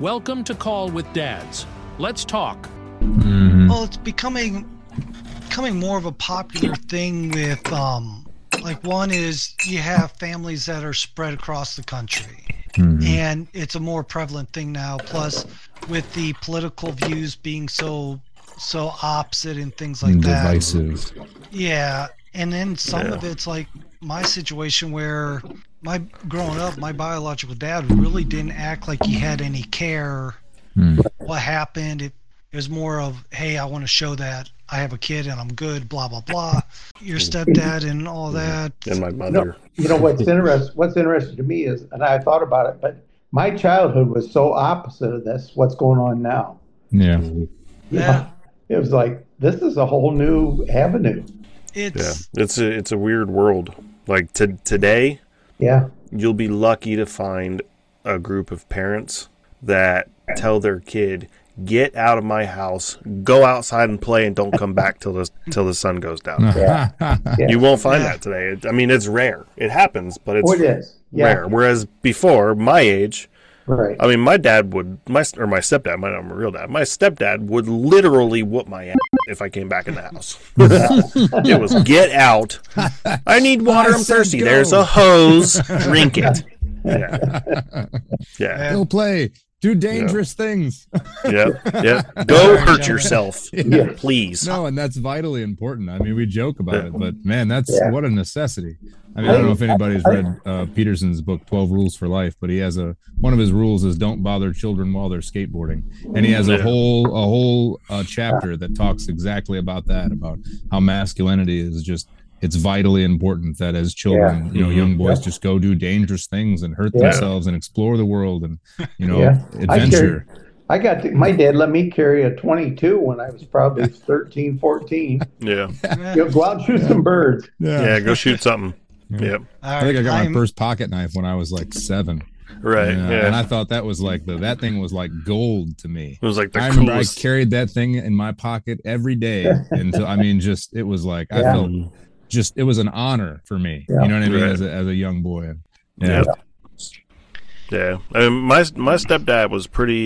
Welcome to Call with Dads. Let's talk. Well, it's becoming more of a popular thing with like one is you have families that are spread across the country. And it's a more prevalent thing now, plus with the political views being so opposite and things like that. Divisive. Yeah. And then some of it's like my situation where growing up, my biological dad really didn't act like he had any care what happened. It was more of, hey, I want to show that I have a kid and I'm good, blah, blah, blah. Your stepdad and all that. And my mother. What's interesting to me is, and I thought about it, but my childhood was so opposite of this, what's going on now. Yeah. It was like, this is a whole new avenue. It's a weird world. Like today, you'll be lucky to find a group of parents that tell their kid, get out of my house, go outside and play, and don't come back till the sun goes down. You won't find that today. I mean, it's rare. It happens, but it's rare. Whereas before, my age, I mean, my dad would, my stepdad, my not my real dad, my stepdad would literally whoop my ass if I came back in the house. It was, get out. I need water. I'm thirsty. Go. There's a hose. Drink it. Yeah. Go play. Do dangerous things. Go hurt yourself, please. No, and that's vitally important. I mean, we joke about it, but man, that's what a necessity. I mean, I don't know if anybody's read Peterson's book, 12 Rules for Life, but he has one of his rules is don't bother children while they're skateboarding. And he has a whole chapter that talks exactly about that, about how masculinity is just, it's vitally important that as children, young boys just go do dangerous things and hurt themselves and explore the world and, adventure. My dad let me carry a 22 when I was probably 13, 14. Yeah. Go out and shoot some birds. Yeah, go shoot something. Yep. I think I got my first pocket knife when I was like 7. Right. And I thought that was like that thing was like gold to me. It was like I remember I carried that thing in my pocket every day until it was like I felt it was an honor for me. You know what I mean? As a young boy. Yeah. I mean, my stepdad was pretty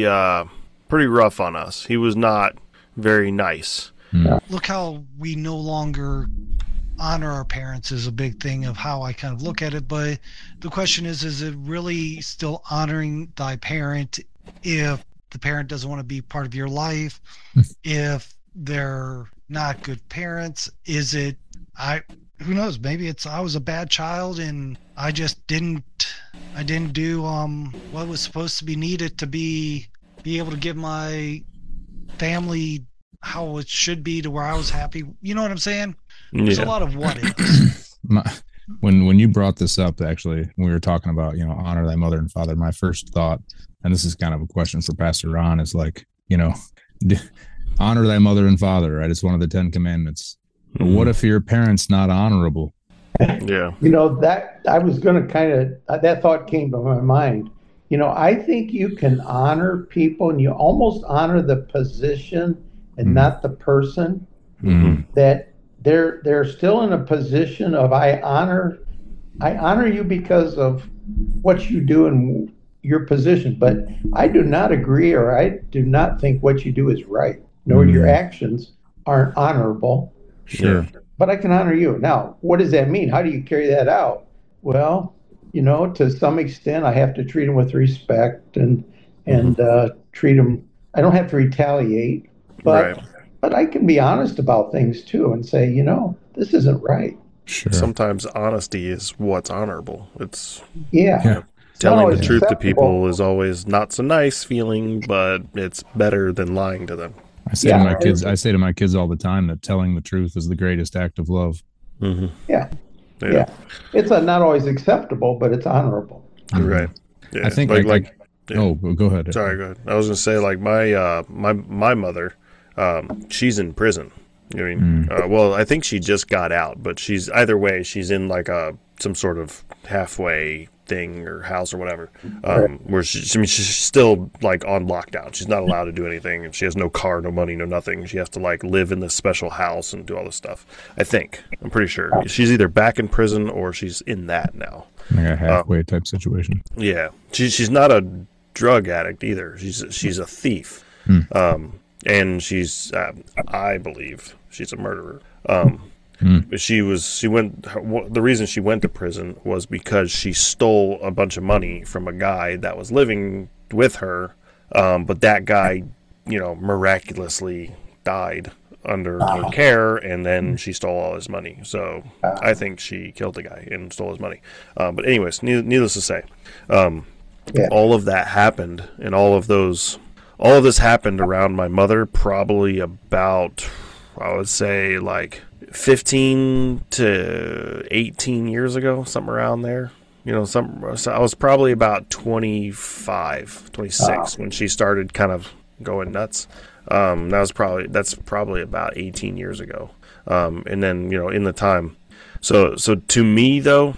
rough on us. He was not very nice. Look how we no longer honor our parents is a big thing of how I kind of look at it. But the question is it really still honoring thy parent if the parent doesn't want to be part of your life? If they're not good parents, is it, who knows, maybe it's, I was a bad child and I just didn't do what was supposed to be needed to be able to give my family how it should be to where I was happy. You know what I'm saying? There's a lot of what ifs. When you brought this up, actually, when we were talking about, honor thy mother and father, my first thought, and this is kind of a question for Pastor Ron, is like, honor thy mother and father, right? It's one of the 10 commandments. But what if your parent's not honorable? Yeah. That I was going to that thought came to my mind. I think you can honor people and you almost honor the position and not the person. That they're still in a position of I honor you because of what you do and your position, but I do not agree or I do not think what you do is right, nor your actions aren't honorable. Sure. But I can honor you. Now, what does that mean? How do you carry that out? Well, to some extent, I have to treat them with respect and treat them. I don't have to retaliate, but I can be honest about things too and say, this isn't right. Sure. Sometimes honesty is what's honorable. It's telling the truth acceptable to people is always not so nice feeling, but it's better than lying to them. I say to my kids all the time that telling the truth is the greatest act of love. Yeah. It's not always acceptable, but it's honorable. Right. Yeah. I think oh, go ahead. Sorry, go ahead. I was going to say, like, my mother, she's in prison. I mean, well, I think she just got out, but she's either way, she's in like some sort of halfway thing or house or whatever, where she's still like on lockdown. She's not allowed to do anything, and she has no car, no money, no nothing. She has to like live in this special house and do all this stuff. I'm pretty sure she's either back in prison or she's in that now. Like a halfway type situation. Yeah, she's not a drug addict either. She's a thief. And she's, I believe, she's a murderer. The reason she went to prison was because she stole a bunch of money from a guy that was living with her, but that guy, miraculously died under her care, and then she stole all his money. So I think she killed the guy and stole his money. But anyways, needless to say, all of that happened, and all of this happened around my mother probably about, I would say, like 15 to 18 years ago, something around there. So I was probably about 25, 26 when she started kind of going nuts. That's probably about 18 years ago. And then, in the time. So to me, though,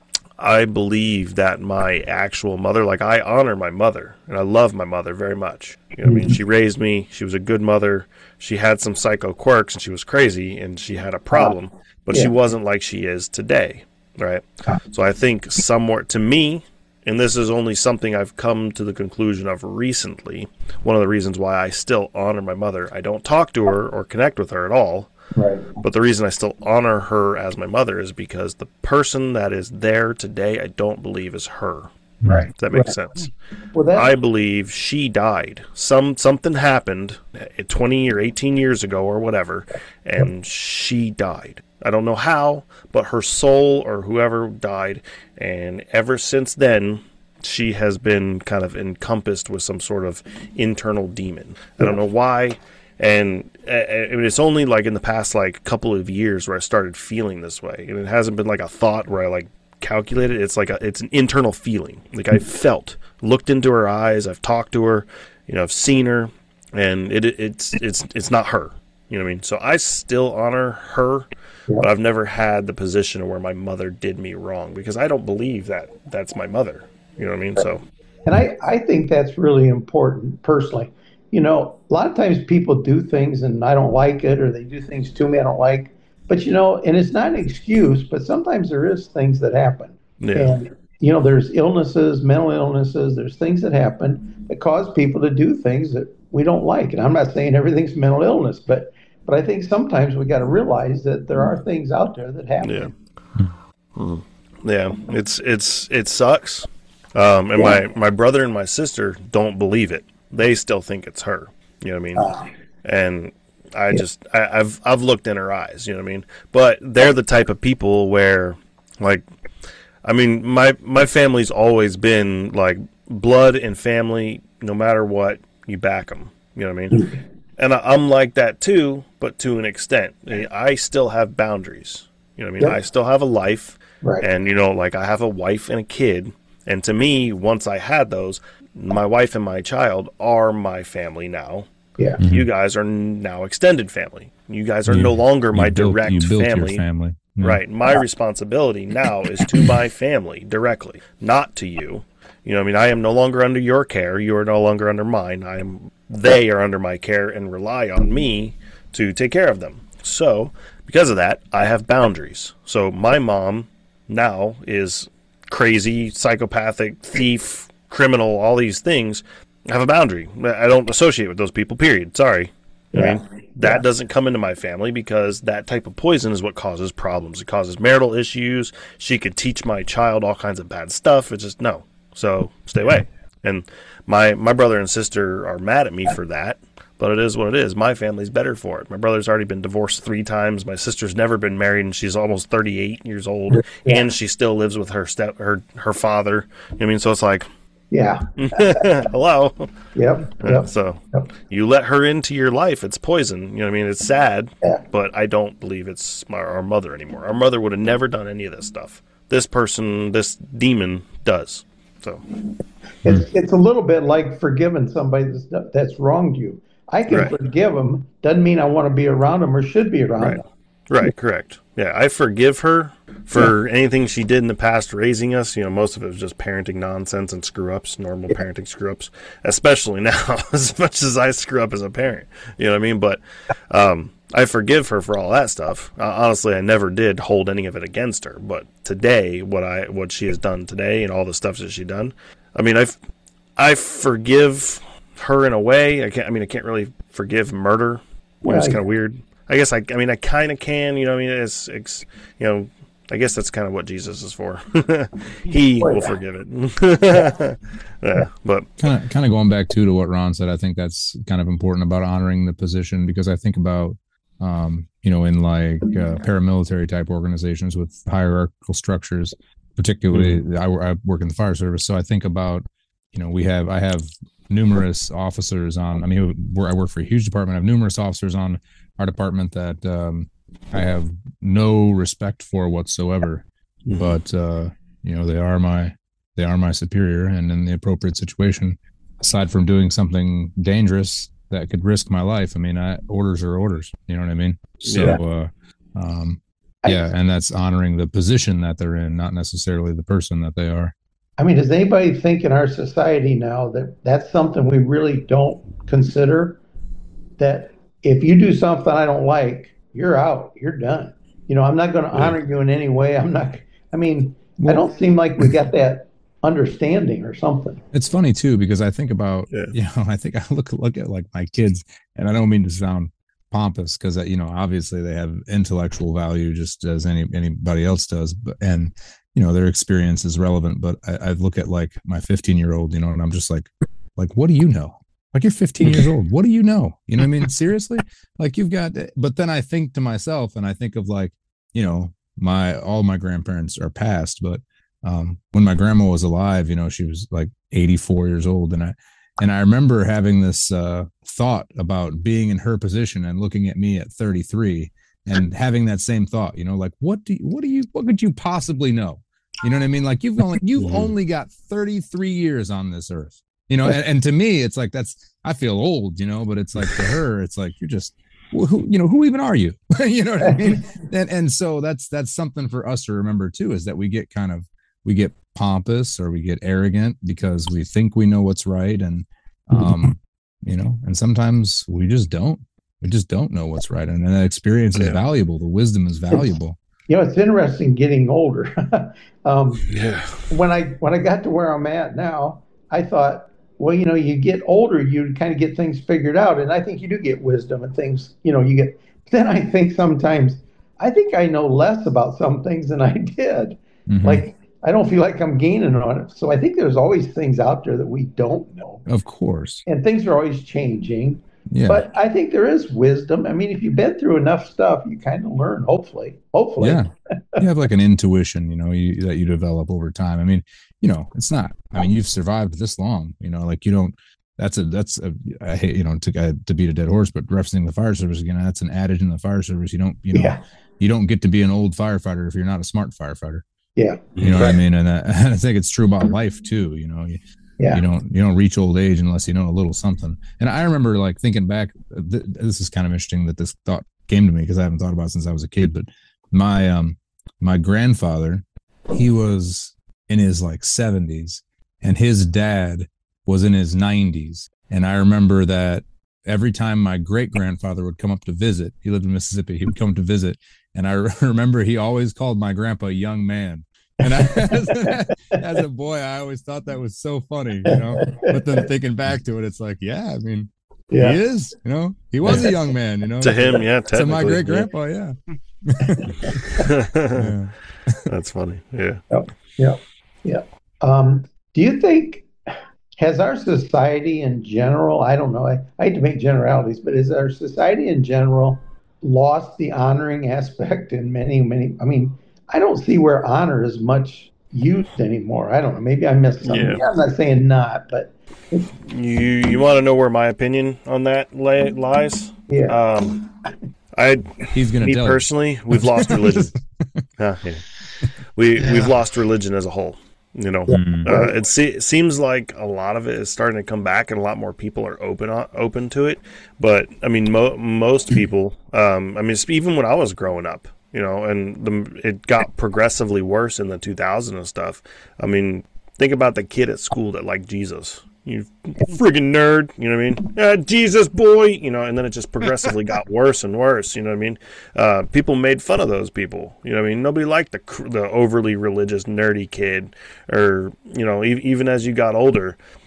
I believe that my actual mother, like, I honor my mother, and I love my mother very much. I mean? She raised me. She was a good mother. She had some psycho quirks, and she was crazy, and she had a problem, but she wasn't like she is today, right? So I think somewhat, to me, and this is only something I've come to the conclusion of recently, one of the reasons why I still honor my mother. I don't talk to her or connect with her at all. Right. But the reason I still honor her as my mother is because the person that is there today, I don't believe is her. Right. Does that make sense? Well, I believe she died. Something happened 20 or 18 years ago or whatever, and she died. I don't know how, but her soul or whoever died, and ever since then, she has been kind of encompassed with some sort of internal demon. I don't know why. And it's only like in the past like couple of years where I started feeling this way, and it hasn't been like a thought where I like calculated. It's like it's an internal feeling. Like I looked into her eyes, I've talked to her, I've seen her, and it's not her. You know what I mean? So I still honor her, but I've never had the position where my mother did me wrong, because I don't believe that that's my mother. You know what I mean? So, and I think that's really important personally. A lot of times people do things and I don't like it, or they do things to me I don't like. But, and it's not an excuse, but sometimes there is things that happen. Yeah. And, there's illnesses, mental illnesses, there's things that happen that cause people to do things that we don't like. And I'm not saying everything's mental illness, but I think sometimes we got to realize that there are things out there that happen. Yeah. Yeah. It sucks. And my brother and my sister don't believe it. They still think it's her, you know what I mean? And I've looked in her eyes, you know what I mean? But they're the type of people where, like, I mean, my family's always been like blood and family. No matter what, you back them, you know what I mean? And I'm like that too, but to an extent. I still have boundaries, you know what I mean? I still have a life, right? And like I have a wife and a kid, and to me, once I had those, my wife and my child are my family now. Yeah. You guys are now extended family. You guys are no longer my direct family. Yeah. Right. My responsibility now is to my family directly, not to you. I mean, I am no longer under your care. You are no longer under mine. They are under my care and rely on me to take care of them. So, because of that, I have boundaries. So, my mom now is crazy, psychopathic, thief, criminal, all these things. I have a boundary. I don't associate with those people, period. Sorry. I mean, that doesn't come into my family, because that type of poison is what causes problems. It causes marital issues. She could teach my child all kinds of bad stuff. It's just, no. So stay away. And my brother and sister are mad at me for that, but it is what it is. My family's better for it. My brother's already been divorced 3 times. My sister's never been married, and she's almost 38 years old, and she still lives with her father. I mean, so it's like, hello. Yep. So you let her into your life. It's poison. You know what I mean? It's sad, but I don't believe it's our mother anymore. Our mother would have never done any of this stuff. This person, this demon, does. So it's a little bit like forgiving somebody that's wronged you. I can forgive them. Doesn't mean I want to be around them or should be around them. Right, correct. Yeah, I forgive her for anything she did in the past raising us. Most of it was just parenting nonsense and screw-ups, normal parenting screw-ups, especially now, as much as I screw up as a parent. You know what I mean? But I forgive her for all that stuff. Honestly, I never did hold any of it against her. But today, what she has done today and all the stuff that she's done, I mean, I forgive her in a way. I can't really forgive murder. It's kind of weird. I guess I kind of can. You know, it's you know, I guess that's kind of what Jesus is for. He will forgive it. Yeah, but kind of going back to what Ron said, I think that's kind of important about honoring the position, because I think about, you know, in like paramilitary type organizations with hierarchical structures, particularly I work in the fire service. So I think about, you know, I have numerous officers on, I work for a huge department. I have numerous officers on our department that I have no respect for whatsoever, but you know, they are my superior, and in the appropriate situation, aside from doing something dangerous that could risk my life, orders are orders. You know what I mean? So, and that's honoring the position that they're in, not necessarily the person that they are. Does anybody think in our society now that that's something we really don't consider? That if you do something I don't like, you're out, you're done. You know, I'm not going to honor you in any way. I don't seem like we got that understanding or something. It's funny too, because I think about, you know, I think I look at like my kids, and I don't mean to sound pompous, because, you know, obviously they have intellectual value just as anybody else does, and you know, their experience is relevant. But I look at like my 15-year-old, you know, and I'm just like, what do you know? Like, you're 15 years old. What do you know? You know what I mean? Seriously? Like, you've got, but then I think to myself, and I think of like, you know, all my grandparents are passed, but when my grandma was alive, you know, she was like 84 years old. And I remember having this thought about being in her position and looking at me at 33 and having that same thought, you know, like, what could you possibly know? You know what I mean? Like, you've only got 33 years on this earth, you know, and to me, it's like, I feel old, you know, but it's like, to her, it's like, you're just, who even are you? You know what I mean? And so that's something for us to remember too, is that we get pompous, or we get arrogant because we think we know what's right. And, you know, and sometimes we just don't know what's right. And that experience is valuable. The wisdom is valuable. You know, it's interesting getting older. When I got to where I'm at now, I thought, well, you know, you get older, you kind of get things figured out. And I think you do get wisdom and things, you know, then I think sometimes, I think I know less about some things than I did. Like, I don't feel like I'm gaining on it. So I think there's always things out there that we don't know. Of course. And things are always changing. Yeah. But I think there is wisdom. If you've been through enough stuff, you kind of learn, hopefully. Yeah. You have like an intuition, you know, that you develop over time. You know, it's not, you've survived this long, you know, like, you don't, I hate, you know, to beat a dead horse, but referencing the fire service again, that's an adage in the fire service. You don't, you know, you don't get to be an old firefighter if you're not a smart firefighter. Yeah. You know what I mean? And I think it's true about life too. You know, you don't reach old age unless you know a little something. And I remember like thinking back, this is kind of interesting that this thought came to me, because I haven't thought about it since I was a kid, but my grandfather, he was in his like 70s, and his dad was in his 90s. And I remember that every time my great grandfather would come up to visit, he lived in Mississippi, he would come to visit. And I remember he always called my grandpa young man. And as a boy, I always thought that was so funny, you know, but then thinking back to it, it's like, he is, you know, he was a young man, you know, to him. Yeah. To my great grandpa. Yeah. That's funny. Yeah. Yeah. Do you think, has our society in general, I don't know, I hate to make generalities, but is our society in general lost the honoring aspect in many, I don't see where honor is much used anymore. I don't know. Maybe I missed something. Yeah. I'm not saying not, but you want to know where my opinion on that lies? Yeah. He's gonna. Me personally, we've lost religion. We've lost religion as a whole. You know, it seems like a lot of it is starting to come back, and a lot more people are open to it. But most people, even when I was growing up, you know, and it got progressively worse in the 2000s and stuff. Think about the kid at school that liked Jesus. You friggin' nerd, you know what I mean? Jesus boy, you know, and then it just progressively got worse and worse, you know what I mean? People made fun of those people, you know what I mean? Nobody liked the overly religious, nerdy kid, or, you know, even as you got older,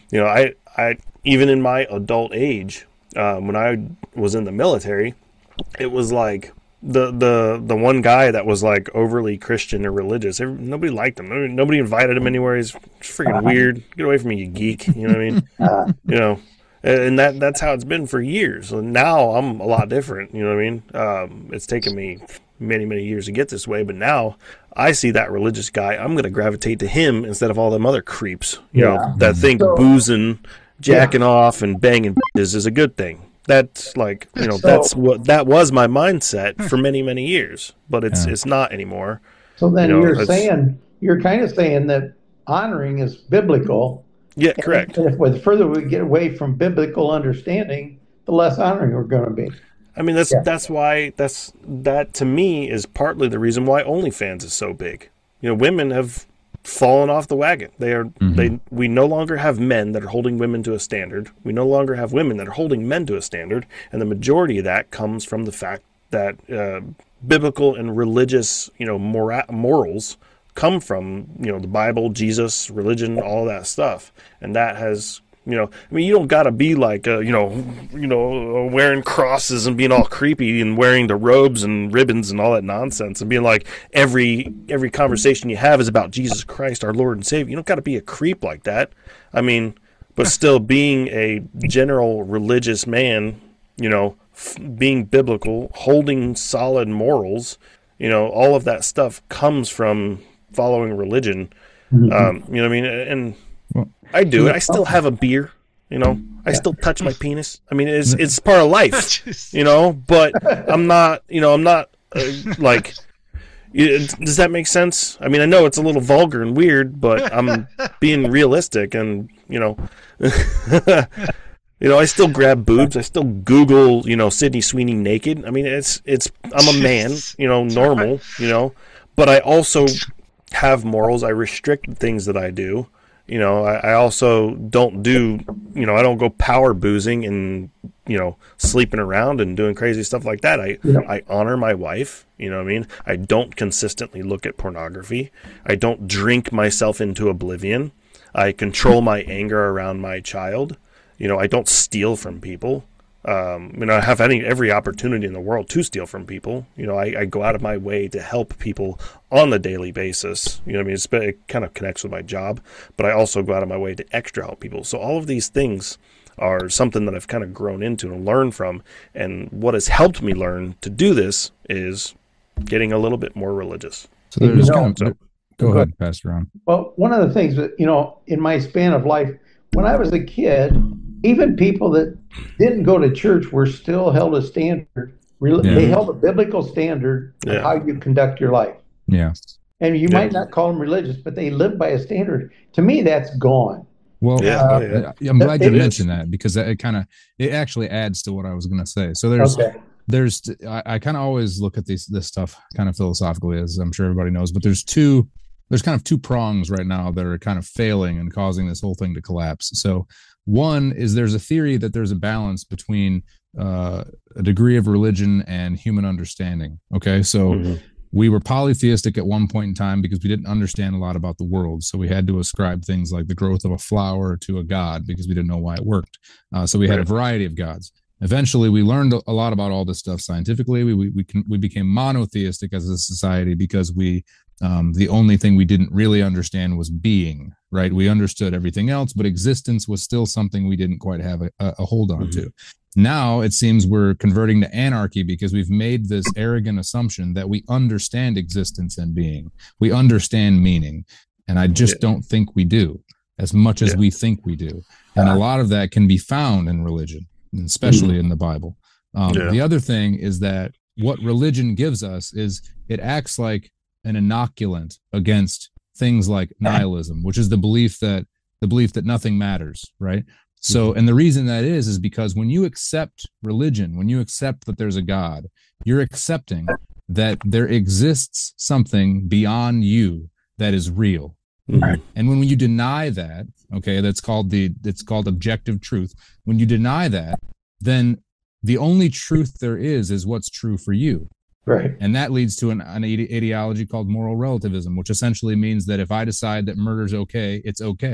You know, I even in my adult age, when I was in the military, it was like the one guy that was like overly Christian or religious. Nobody liked him. Nobody invited him anywhere. He's freaking weird. Get away from me, you geek. You know what I mean? You know, and that's how it's been for years. So now I'm a lot different. You know what I mean? It's taken me many years to get this way, but now I see that religious guy, I'm going to gravitate to him instead of all them other creeps. You know, that think boozing, jacking off, and banging is a good thing. That's like, you know, that was my mindset for many years, but it's not anymore. So then you're kind of saying that honoring is biblical. Yeah, correct. And the further we get away from biblical understanding, the less honoring we're going to be. I mean, that's why that to me is partly the reason why OnlyFans is so big. You know, women have fallen off the wagon. We no longer have men that are holding women to a standard. We no longer have women that are holding men to a standard, and the majority of that comes from the fact that biblical and religious, you know, morals come from, you know, the Bible, Jesus, religion, all that stuff, and that has. You know, I mean, you don't got to be like, wearing crosses and being all creepy and wearing the robes and ribbons and all that nonsense and being like every conversation you have is about Jesus Christ, our Lord and Savior. You don't got to be a creep like that. I mean, but still being a general religious man, you know, being biblical, holding solid morals, you know, all of that stuff comes from following religion. You know what I mean? And I do it. I still have a beer, you know. I still touch my penis. I mean, it's part of life, you know. But I'm not, you know, like. Does that make sense? I mean, I know it's a little vulgar and weird, but I'm being realistic, and you know, I still grab boobs. I still Google, you know, Sydney Sweeney naked. I mean, I'm a man, you know, normal, you know, but I also have morals. I restrict things that I do. You know, I also don't do, you know, I don't go power boozing and, you know, sleeping around and doing crazy stuff like that. I honor my wife, you know what I mean? I don't consistently look at pornography. I don't drink myself into oblivion. I control my anger around my child. You know, I don't steal from people. I mean, I have every opportunity in the world to steal from people. You know, I go out of my way to help people on a daily basis. You know what I mean? It kind of connects with my job, but I also go out of my way to extra help people. So all of these things are something that I've kind of grown into and learned from. And what has helped me learn to do this is getting a little bit more religious. So there's go ahead, Pastor Ron. Well, one of the things that, you know, in my span of life, when I was a kid, even people that didn't go to church were still held a standard. They held a biblical standard of how you conduct your life. Yeah. And you might not call them religious, but they live by a standard. To me, that's gone. Well, I'm glad you mentioned that, because it actually adds to what I was going to say. So I kind of always look at this stuff kind of philosophically, as I'm sure everybody knows, but there's kind of two prongs right now that are kind of failing and causing this whole thing to collapse. So one is there's a theory that there's a balance between a degree of religion and human understanding. Okay, so we were polytheistic at one point in time because we didn't understand a lot about the world. So we had to ascribe things like the growth of a flower to a god because we didn't know why it worked. So we had a variety of gods. Eventually, we learned a lot about all this stuff scientifically. We became monotheistic as a society because the only thing we didn't really understand was being, right? We understood everything else, but existence was still something we didn't quite have a hold on to. Now it seems we're converting to anarchy because we've made this arrogant assumption that we understand existence and being. We understand meaning. And I just don't think we do as much as we think we do. And a lot of that can be found in religion, especially in the Bible. The other thing is that what religion gives us is it acts like an inoculant against things like nihilism, which is the belief that nothing matters, right? So, and the reason that is because when you accept religion, when you accept that there's a God, you're accepting that there exists something beyond you that is real. And when you deny that, okay, it's called objective truth. When you deny that, then the only truth there is what's true for you. Right. And that leads to an ideology called moral relativism, which essentially means that if I decide that murder's okay, it's okay.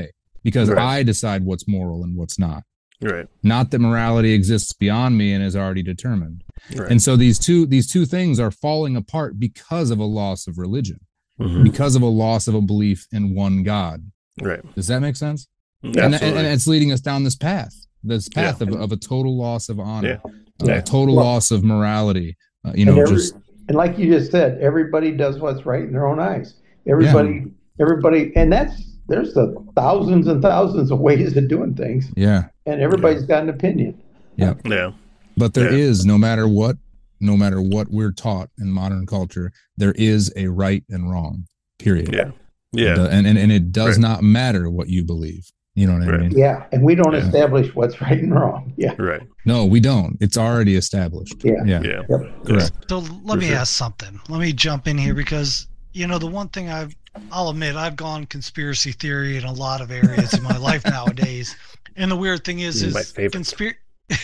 because I decide what's moral and what's not. Right. Not that morality exists beyond me and is already determined. Right. And so these two things are falling apart because of a loss of religion, because of a loss of a belief in one God. Right. Does that make sense? Absolutely. And it's leading us down this path of a total loss of honor, a total loss of morality. And like you just said, everybody does what's right in their own eyes. Everybody, and there's thousands and thousands of ways of doing things. Yeah. And everybody's got an opinion. Yeah. Yeah. But there is, no matter what we're taught in modern culture, there is a right and wrong, period. Yeah. Yeah. And it does not matter what you believe. You know what I mean? Yeah. And we don't establish what's right and wrong. Yeah. Right. No, we don't. It's already established. Yeah. Yeah. Yep. Correct. So let me ask something. Let me jump in here because, the one thing I'll admit, I've gone conspiracy theory in a lot of areas in my life nowadays. And the weird thing is conspiracy.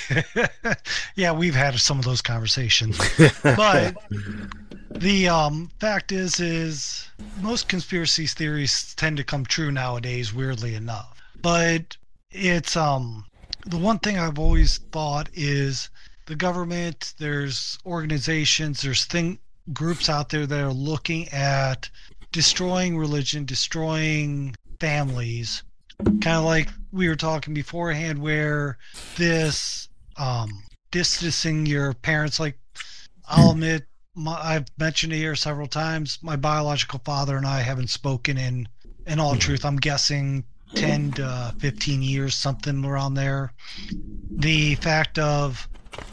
Yeah, we've had some of those conversations. But the fact is most conspiracy theories tend to come true nowadays, weirdly enough. But it's the one thing I've always thought is the government, there's organizations, there's groups out there that are looking at destroying religion, destroying families, kind of like we were talking beforehand, where this distancing your parents, like I'll admit, I've mentioned it here several times, my biological father and I haven't spoken in all truth, I'm guessing 10 to 15 years, something around there. The fact of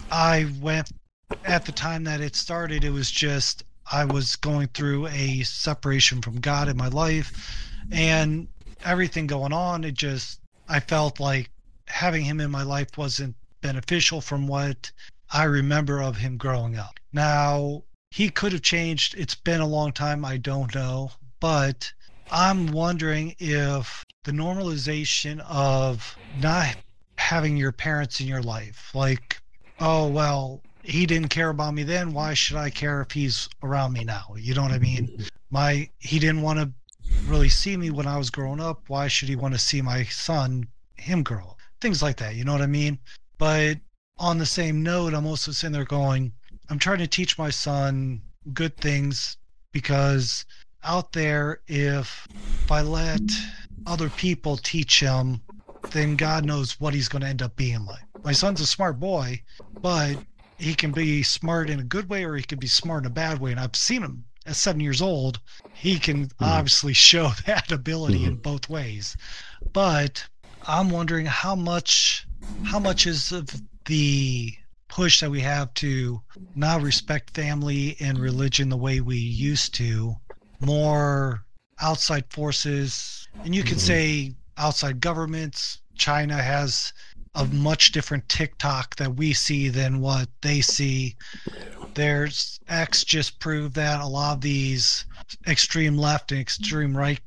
at the time that it started, it was just I was going through a separation from God in my life and everything going on. I felt like having him in my life wasn't beneficial from what I remember of him growing up. Now, he could have changed. It's been a long time. I don't know. But I'm wondering if the normalization of not having your parents in your life, like, oh, well, he didn't care about me then. Why should I care if he's around me now? You know what I mean? He didn't want to really see me when I was growing up. Why should he want to see my son, him grow up? Things like that. You know what I mean? But on the same note, I'm also sitting there going, I'm trying to teach my son good things because out there, if I let other people teach him, then God knows what he's going to end up being like. My son's a smart boy, but he can be smart in a good way or he can be smart in a bad way. And I've seen him at 7 years old. He can obviously show that ability in both ways. But I'm wondering how much is of the push that we have to not respect family and religion the way we used to, more outside forces, and you could say outside governments. China has a much different TikTok that we see than what they see. There's X just proved that a lot of these extreme left and extreme right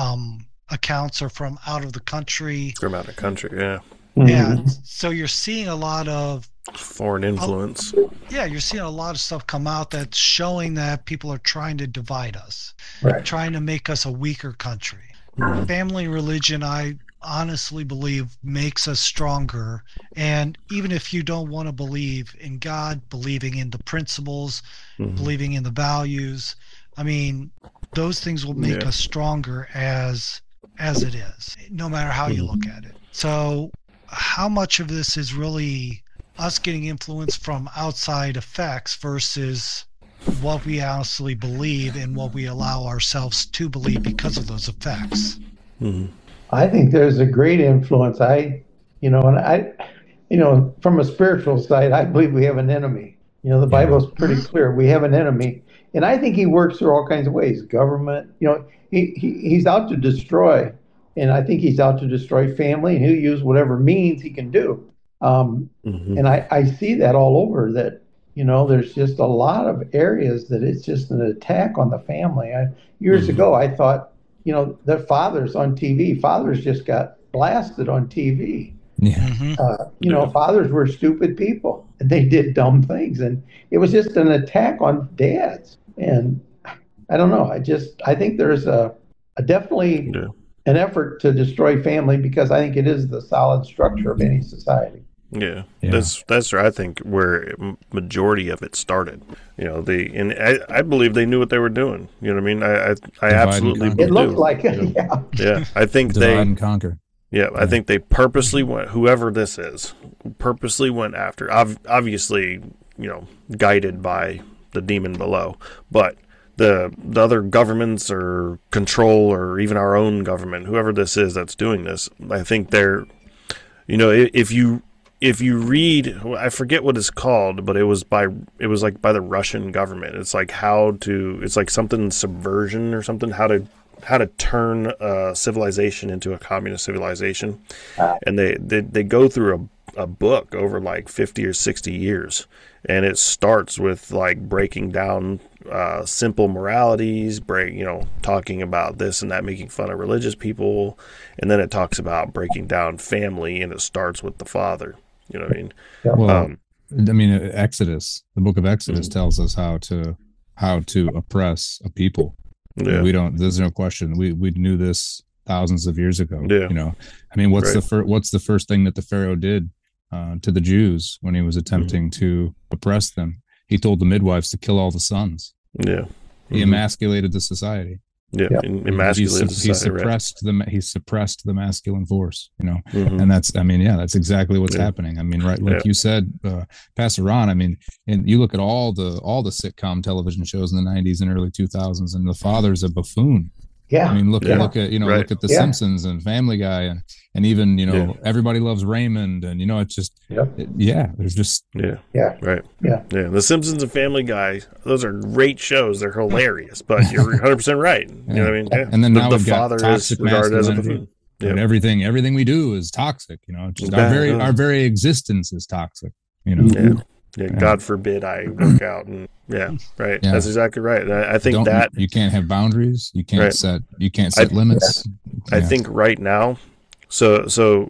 accounts are from out of the country. From out of country, yeah. Yeah, so you're seeing a lot of foreign influence. You're seeing a lot of stuff come out that's showing that people are trying to divide us, trying to make us a weaker country. Family and religion, I honestly believe, makes us stronger. And even if you don't want to believe in God, believing in the principles, believing in the values, I mean, those things will make us stronger as it is, no matter how you look at it. So how much of this is really us getting influence from outside effects versus what we honestly believe and what we allow ourselves to believe because of those effects? I think there's a great influence. From a spiritual side, I believe we have an enemy. The Bible is pretty clear. We have an enemy. And I think he works through all kinds of ways. Government, he's out to destroy. And I think he's out to destroy family, and he'll use whatever means he can do. And I see that all over, that, there's just a lot of areas that it's just an attack on the family. Years ago, I thought, the fathers on TV, fathers just got blasted on TV. Fathers were stupid people and they did dumb things. And it was just an attack on dads. And I don't know. I think there's definitely an effort to destroy family, because I think it is the solid structure of any society. Yeah. That's I think where majority of it started. You know, and I believe they knew what they were doing. You know what I mean? I absolutely do. It looked like it. Yeah. I think divide and conquer. Yeah, I think they purposely went, whoever this is, purposely went after, obviously, you know, guided by the demon below, but the other governments or control, or even our own government, whoever this is that's doing this, I think they're, you know, if you read, I forget what it's called, but it was like by the Russian government. It's like it's like something subversion or something, how to turn a civilization into a communist civilization. And they go through a book over like 50 or 60 years. And it starts with like breaking down simple moralities, talking about this and that, making fun of religious people. And then it talks about breaking down family, and it starts with the father. You know what I mean? Well, I mean, Exodus, the book of Exodus tells us how to oppress a people. Yeah. There's no question. We knew this thousands of years ago. Yeah. You know, I mean, what's the first thing that the Pharaoh did to the Jews when he was attempting to oppress them? He told the midwives to kill all the sons. Yeah. He emasculated the society. Yeah. Emasculated society. He suppressed the masculine force, you know, and that's exactly what's happening. I mean, right. Like you said, Pastor Ron, I mean, and you look at all the sitcom television shows in the 90s and early 2000s, and the father's a buffoon. Yeah. I mean, look at look at The Simpsons and Family Guy, and even, you know, Everybody Loves Raymond, and, you know, it's just, there's just. Right. The Simpsons and Family Guy, those are great shows. They're hilarious, but you're 100% right. You know what I mean? Yeah. And then now the father is regarded as a buffoon. Yeah. And everything we do is toxic, you know, just our very existence is toxic, you know? Yeah, God forbid I work out, and right. Yeah. That's exactly right. I think that you can't have boundaries. You can't set limits. I think right now, so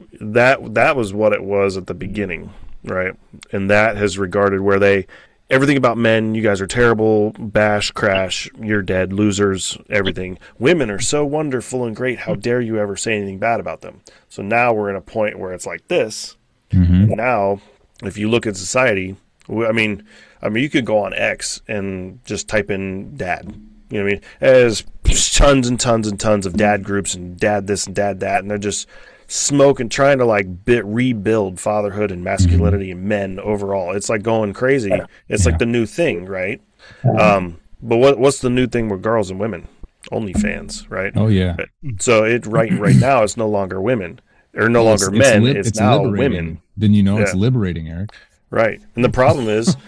that was what it was at the beginning, right? And that has regarded where everything about men, you guys are terrible, bash, crash, you're dead, losers, everything. Women are so wonderful and great. How dare you ever say anything bad about them? So now we're in a point where it's like this. And now, if you look at society, I mean, you could go on X and just type in dad. You know what I mean? There's tons and tons and tons of dad groups and dad this and dad that, and they're just smoking, trying to like rebuild fatherhood and masculinity and men overall. It's like going crazy. It's like the new thing, right? But what's the new thing with girls and women? OnlyFans, right? Oh yeah. So right now it's no longer women. Or no longer men. It's now women. Didn't you know it's liberating, Eric? Right. And the problem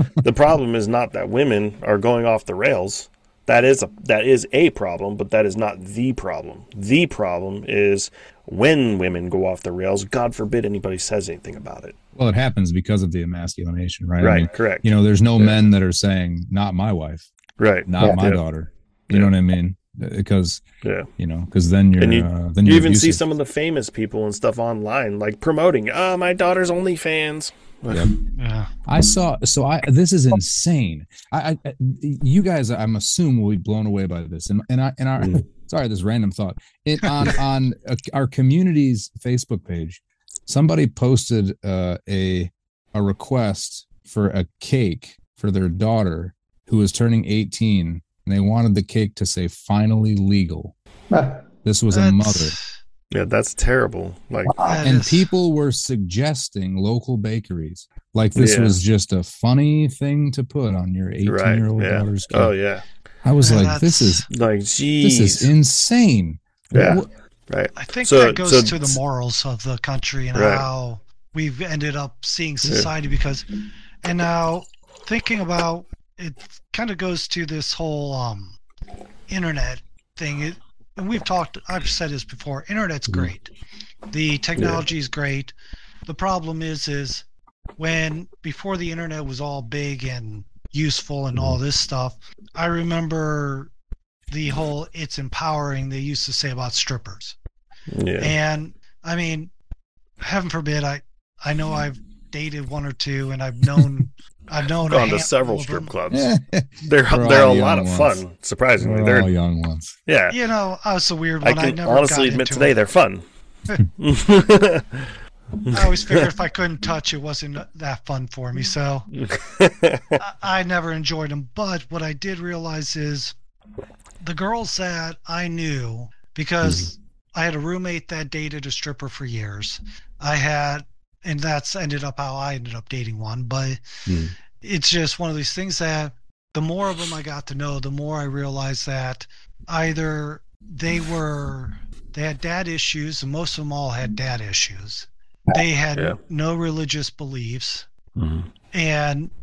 is not that women are going off the rails. That is a problem, but that is not the problem. The problem is when women go off the rails, God forbid anybody says anything about it. Well, it happens because of the emasculation, right? Right, I mean, correct. You know, there's no men that are saying, not my wife. Right. Not my daughter. You know what I mean? Because you know, because then you're then you you're even abusive. see some of the famous people and stuff online like promoting, my daughter's OnlyFans. Yep. Yeah. This is insane. You guys, I'm assuming will be blown away by this, and our sorry, this random thought. On our community's Facebook page, somebody posted a request for a cake for their daughter who was turning 18. And they wanted the cake to say "finally legal." This was a mother. Yeah, that's terrible. Like, and people were suggesting local bakeries. Like this was just a funny thing to put on your 18-year-old daughter's cake. Oh yeah. I was like, this is like, geez, this is insane. Yeah. Right. I think that goes to the morals of the country and how we've ended up seeing society and now thinking about it kind of goes to this whole internet thing. And I've said this before, internet's great. The technology is great. The problem is when before the internet was all big and useful and all this stuff, I remember the whole it's empowering they used to say about strippers. Yeah. And I mean, heaven forbid, I know I've dated one or two, and I've known gone to several strip clubs. They're a lot of fun. Surprisingly, they're all young ones. Yeah, I was a weird one. I can honestly admit today they're fun. I always figured if I couldn't touch, it wasn't that fun for me. So I never enjoyed them. But what I did realize is the girls that I knew, because I had a roommate that dated a stripper for years. And that's ended up how I ended up dating one. But it's just one of these things that the more of them I got to know, the more I realized that either they had dad issues, and most of them all had dad issues. They had no religious beliefs, and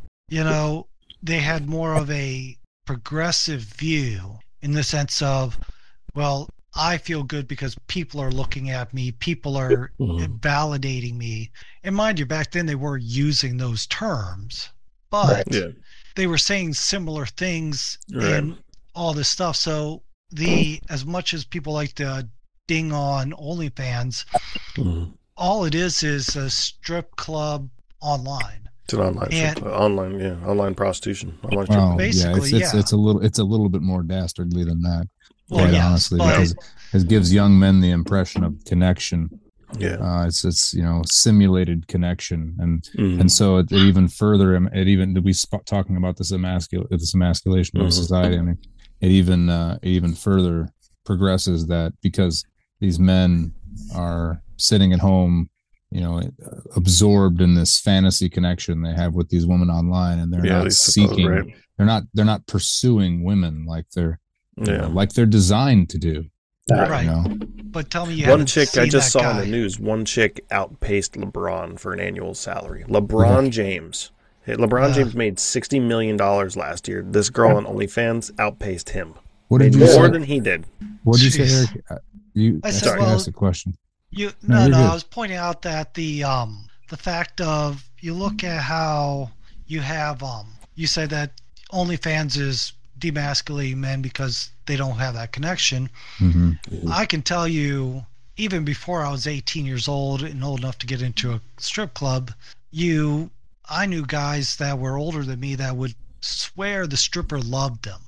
they had more of a progressive view in the sense of, well, I feel good because people are looking at me, people are validating me. And mind you, back then they were using those terms, but they were saying similar things in all this stuff. So as much as people like to ding on OnlyFans, all it is a strip club online. It's an online strip club. Online prostitution. Online strip club. Basically, it's a little bit more dastardly than that. Quite honestly, because it gives young men the impression of connection. It's simulated connection, and so it even further talking about this emasculation of society. I mean, it even further progresses that, because these men are sitting at home, absorbed in this fantasy connection they have with these women online, and they're not seeking, they're not pursuing women like they're designed to do. Right. But tell me, one chick I just saw in the news, one chick outpaced LeBron for an annual salary. LeBron James made $60 million last year. This girl on OnlyFans outpaced him. What did you say? More than he did. What did you say, Eric? I asked a question. I was pointing out that the fact of, you look at how you have you said that OnlyFans is demasculating men because they don't have that connection. I can tell you, even before I was 18 years old and old enough to get into a strip club, I knew guys that were older than me that would swear the stripper loved them.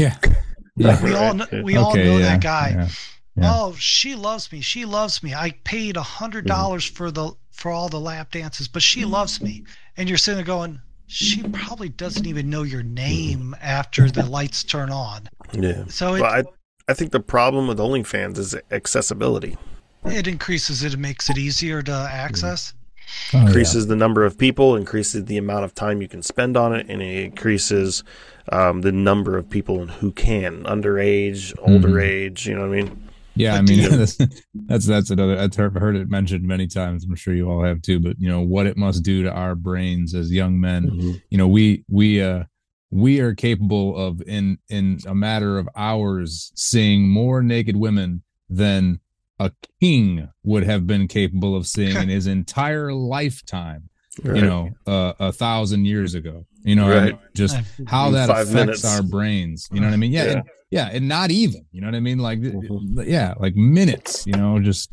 We all know that guy. Oh, she loves me. She loves me. I paid $100 for all the lap dances, but she loves me. And you're sitting there going, she probably doesn't even know your name after the lights turn on. Yeah. So I think the problem with OnlyFans is accessibility. It increases it. It makes it easier to access. Increases the number of people, increases the amount of time you can spend on it, and it increases the number of people and who can, underage, older age. You know what I mean? Yeah, I mean, that's another. I've heard it mentioned many times. I'm sure you all have too. But what it must do to our brains as young men. We are capable of in a matter of hours seeing more naked women than a king would have been capable of seeing in his entire lifetime. 1,000 years ago. Just how that affects our brains. You know what I mean? And not even. You know what I mean? Like like minutes. Just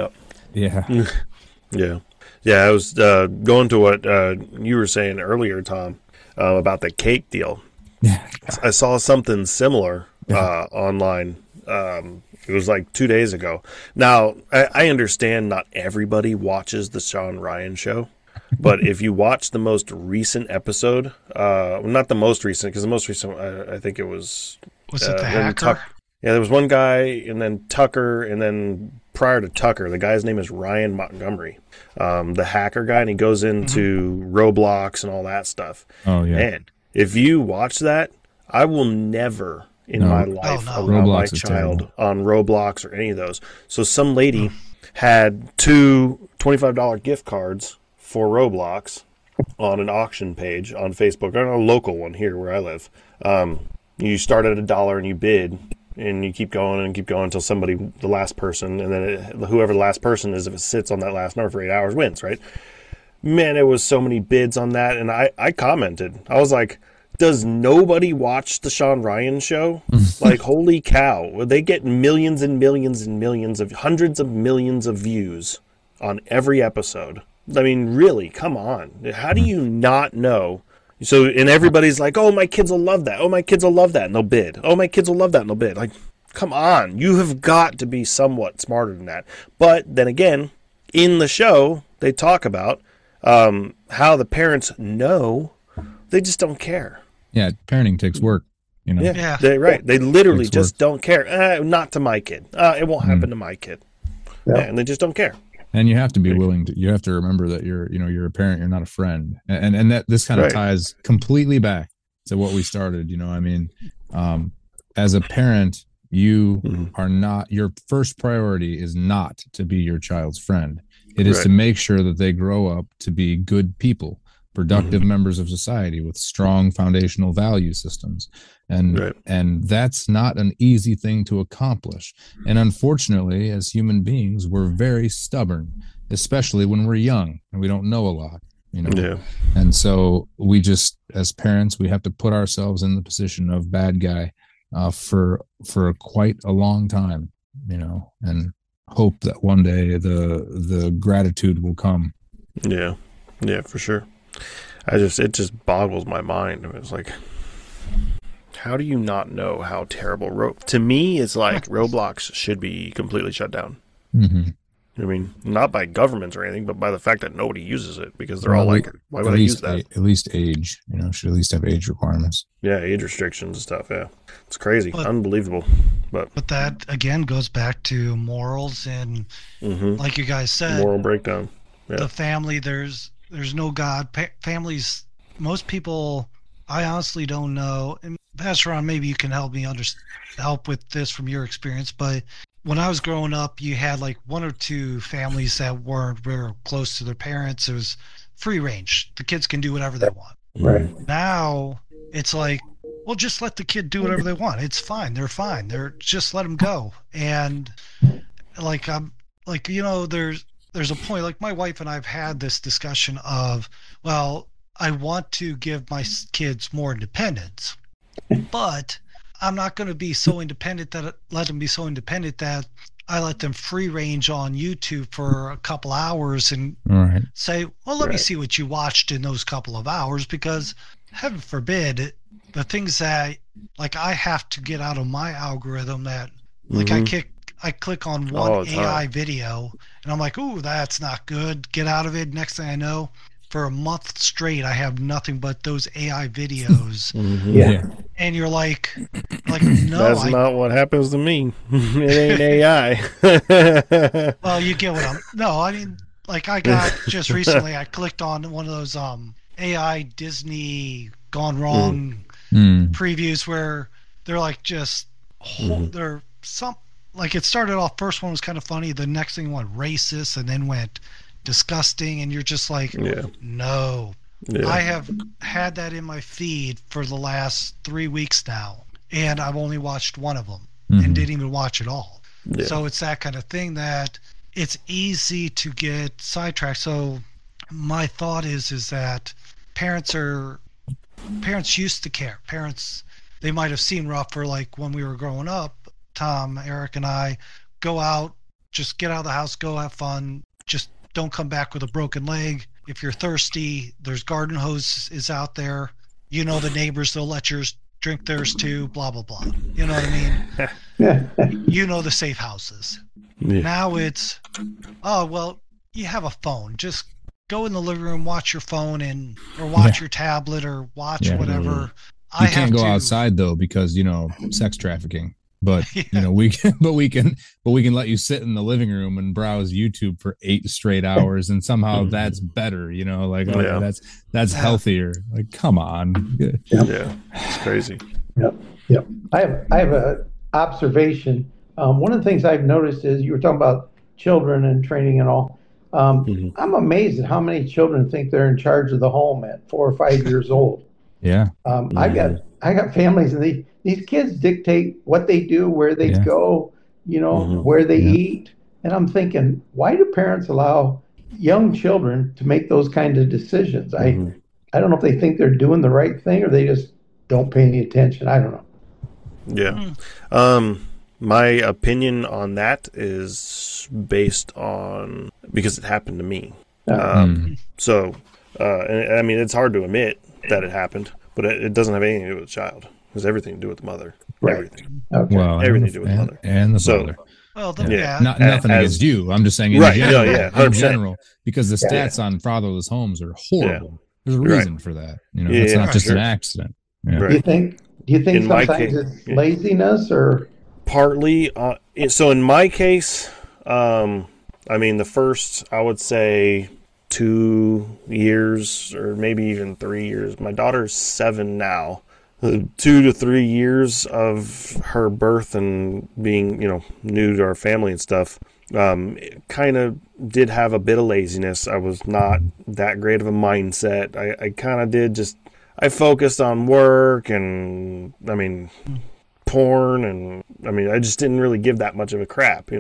I was going to what you were saying earlier, Tom, about the cake deal. I saw something similar online. It was like 2 days ago. Now, I understand not everybody watches the Sean Ryan show, but if you watch the most recent episode, not the most recent, because the most recent, I think it was... Was it the hacker? There was one guy, and then Tucker, and then prior to Tucker, the guy's name is Ryan Montgomery, the hacker guy, and he goes into Roblox and all that stuff. Oh, yeah. And if you watch that, I will never in my life allow my child on Roblox or any of those. So some lady had two $25 gift cards for Roblox on an auction page on Facebook, on a local one here where I live. You start at $1 and you bid, and you keep going until somebody, the last person, and then whoever the last person is, if it sits on that last number for 8 hours, wins, right? Man, it was so many bids on that, and I commented. I was like, does nobody watch the Sean Ryan show? Like, holy cow. They get millions and millions and millions of, hundreds of millions of views on every episode. I mean, really, come on. How do you not know? So, and everybody's like, oh, my kids will love that. Oh, my kids will love that. And they'll bid. Oh, my kids will love that. And they'll bid. Like, come on. You have got to be somewhat smarter than that. But then again, in the show, they talk about how the parents know. They just don't care. Yeah, parenting takes work. You know? Yeah. They literally just don't care. Not to my kid. It won't happen to my kid. Yeah, and they just don't care. And you have to be willing to. You have to remember that you're a parent. You're not a friend. And that this kind of ties completely back to what we started. I mean, as a parent, you are not. Your first priority is not to be your child's friend. It is to make sure that they grow up to be good people, productive members of society with strong foundational value systems. And that's not an easy thing to accomplish. And unfortunately, as human beings, we're very stubborn, especially when we're young and we don't know a lot, And so we just, as parents, we have to put ourselves in the position of bad guy for quite a long time, and hope that one day the gratitude will come. Yeah, for sure. It just boggles my mind. It's like, how do you not know how terrible to me, it's like Roblox should be completely shut down. Mm-hmm. I mean, not by governments or anything, but by the fact that nobody uses it because they're all like, why would I use that? At least age, should at least have age requirements. Yeah, age restrictions and stuff. Yeah, it's crazy, unbelievable. But that again goes back to morals and, like you guys said, moral breakdown. Yeah. The family. There's no God. Families. Most people, I honestly don't know. And Pastor Ron, maybe you can help with this from your experience. But when I was growing up, you had like one or two families that weren't very close to their parents. It was free range. The kids can do whatever they want. Right. Now it's like, well, just let the kid do whatever they want. It's fine. They're fine. Just let them go. And there's a point, like my wife and I have had this discussion of, well, I want to give my kids more independence, but I'm not going to be so independent that I let them free range on YouTube for a couple hours and say, well, let me see what you watched in those couple of hours, because heaven forbid the things that like I have to get out of my algorithm that like I click on one AI video and I'm like, ooh, that's not good. Get out of it. Next thing I know, for a month straight, I have nothing but those AI videos. And you're like, no. That's not what happens to me. It ain't AI. Well, you get what I mean, like I got just recently, I clicked on one of those AI Disney gone wrong previews where they're like they're some, like it started off, first one was kind of funny, the next thing went racist and then went disgusting, and you're just like, no. I have had that in my feed for the last 3 weeks now, and I've only watched one of them and didn't even watch it all. So it's that kind of thing that it's easy to get sidetracked. So my thought is that parents used to care. Parents, they might have seen rougher, like when we were growing up, Tom, Eric, and I go out, just get out of the house, go have fun, just don't come back with a broken leg. If you're thirsty, there's garden hose is out there. The neighbors, they'll let yours drink theirs too, blah, blah, blah. You know what I mean? The safe houses. Yeah. Now it's, oh, well, you have a phone. Just go in the living room, watch your phone or watch your tablet or watch whatever. You can't go outside though, because, sex trafficking. But we can let you sit in the living room and browse YouTube for 8 straight hours, and somehow that's better. That's healthier. Like, come on. Yeah, it's crazy. Yep. I have a observation. One of the things I've noticed is you were talking about children and training and all. I'm amazed at how many children think they're in charge of the home at 4 or 5 years old. Yeah. I got families, and these kids dictate what they do, where they go, where they eat. And I'm thinking, why do parents allow young children to make those kinds of decisions? I don't know if they think they're doing the right thing or they just don't pay any attention. I don't know. Yeah. My opinion on that is based on, because it happened to me. So, and, I mean, it's hard to admit that it happened, but it doesn't have anything to do with the child. It has everything to do with the mother. Right. Everything. Okay. Well, Everything to do with the mother. And the father. Well, Nothing against you. I'm just saying in general, because the stats on fatherless homes are horrible. There's a reason for that. You know, it's not just an accident. Do you think in sometimes it's laziness or partly? So in my case, I mean, the first, I would say 2 years or maybe even 3 years. My daughter's 7 now. 2 to 3 years of her birth and being, new to our family and stuff, kind of did have a bit of laziness. I was not that great of a mindset. I kind of did I focused on work and, porn, and, I just didn't really give that much of a crap,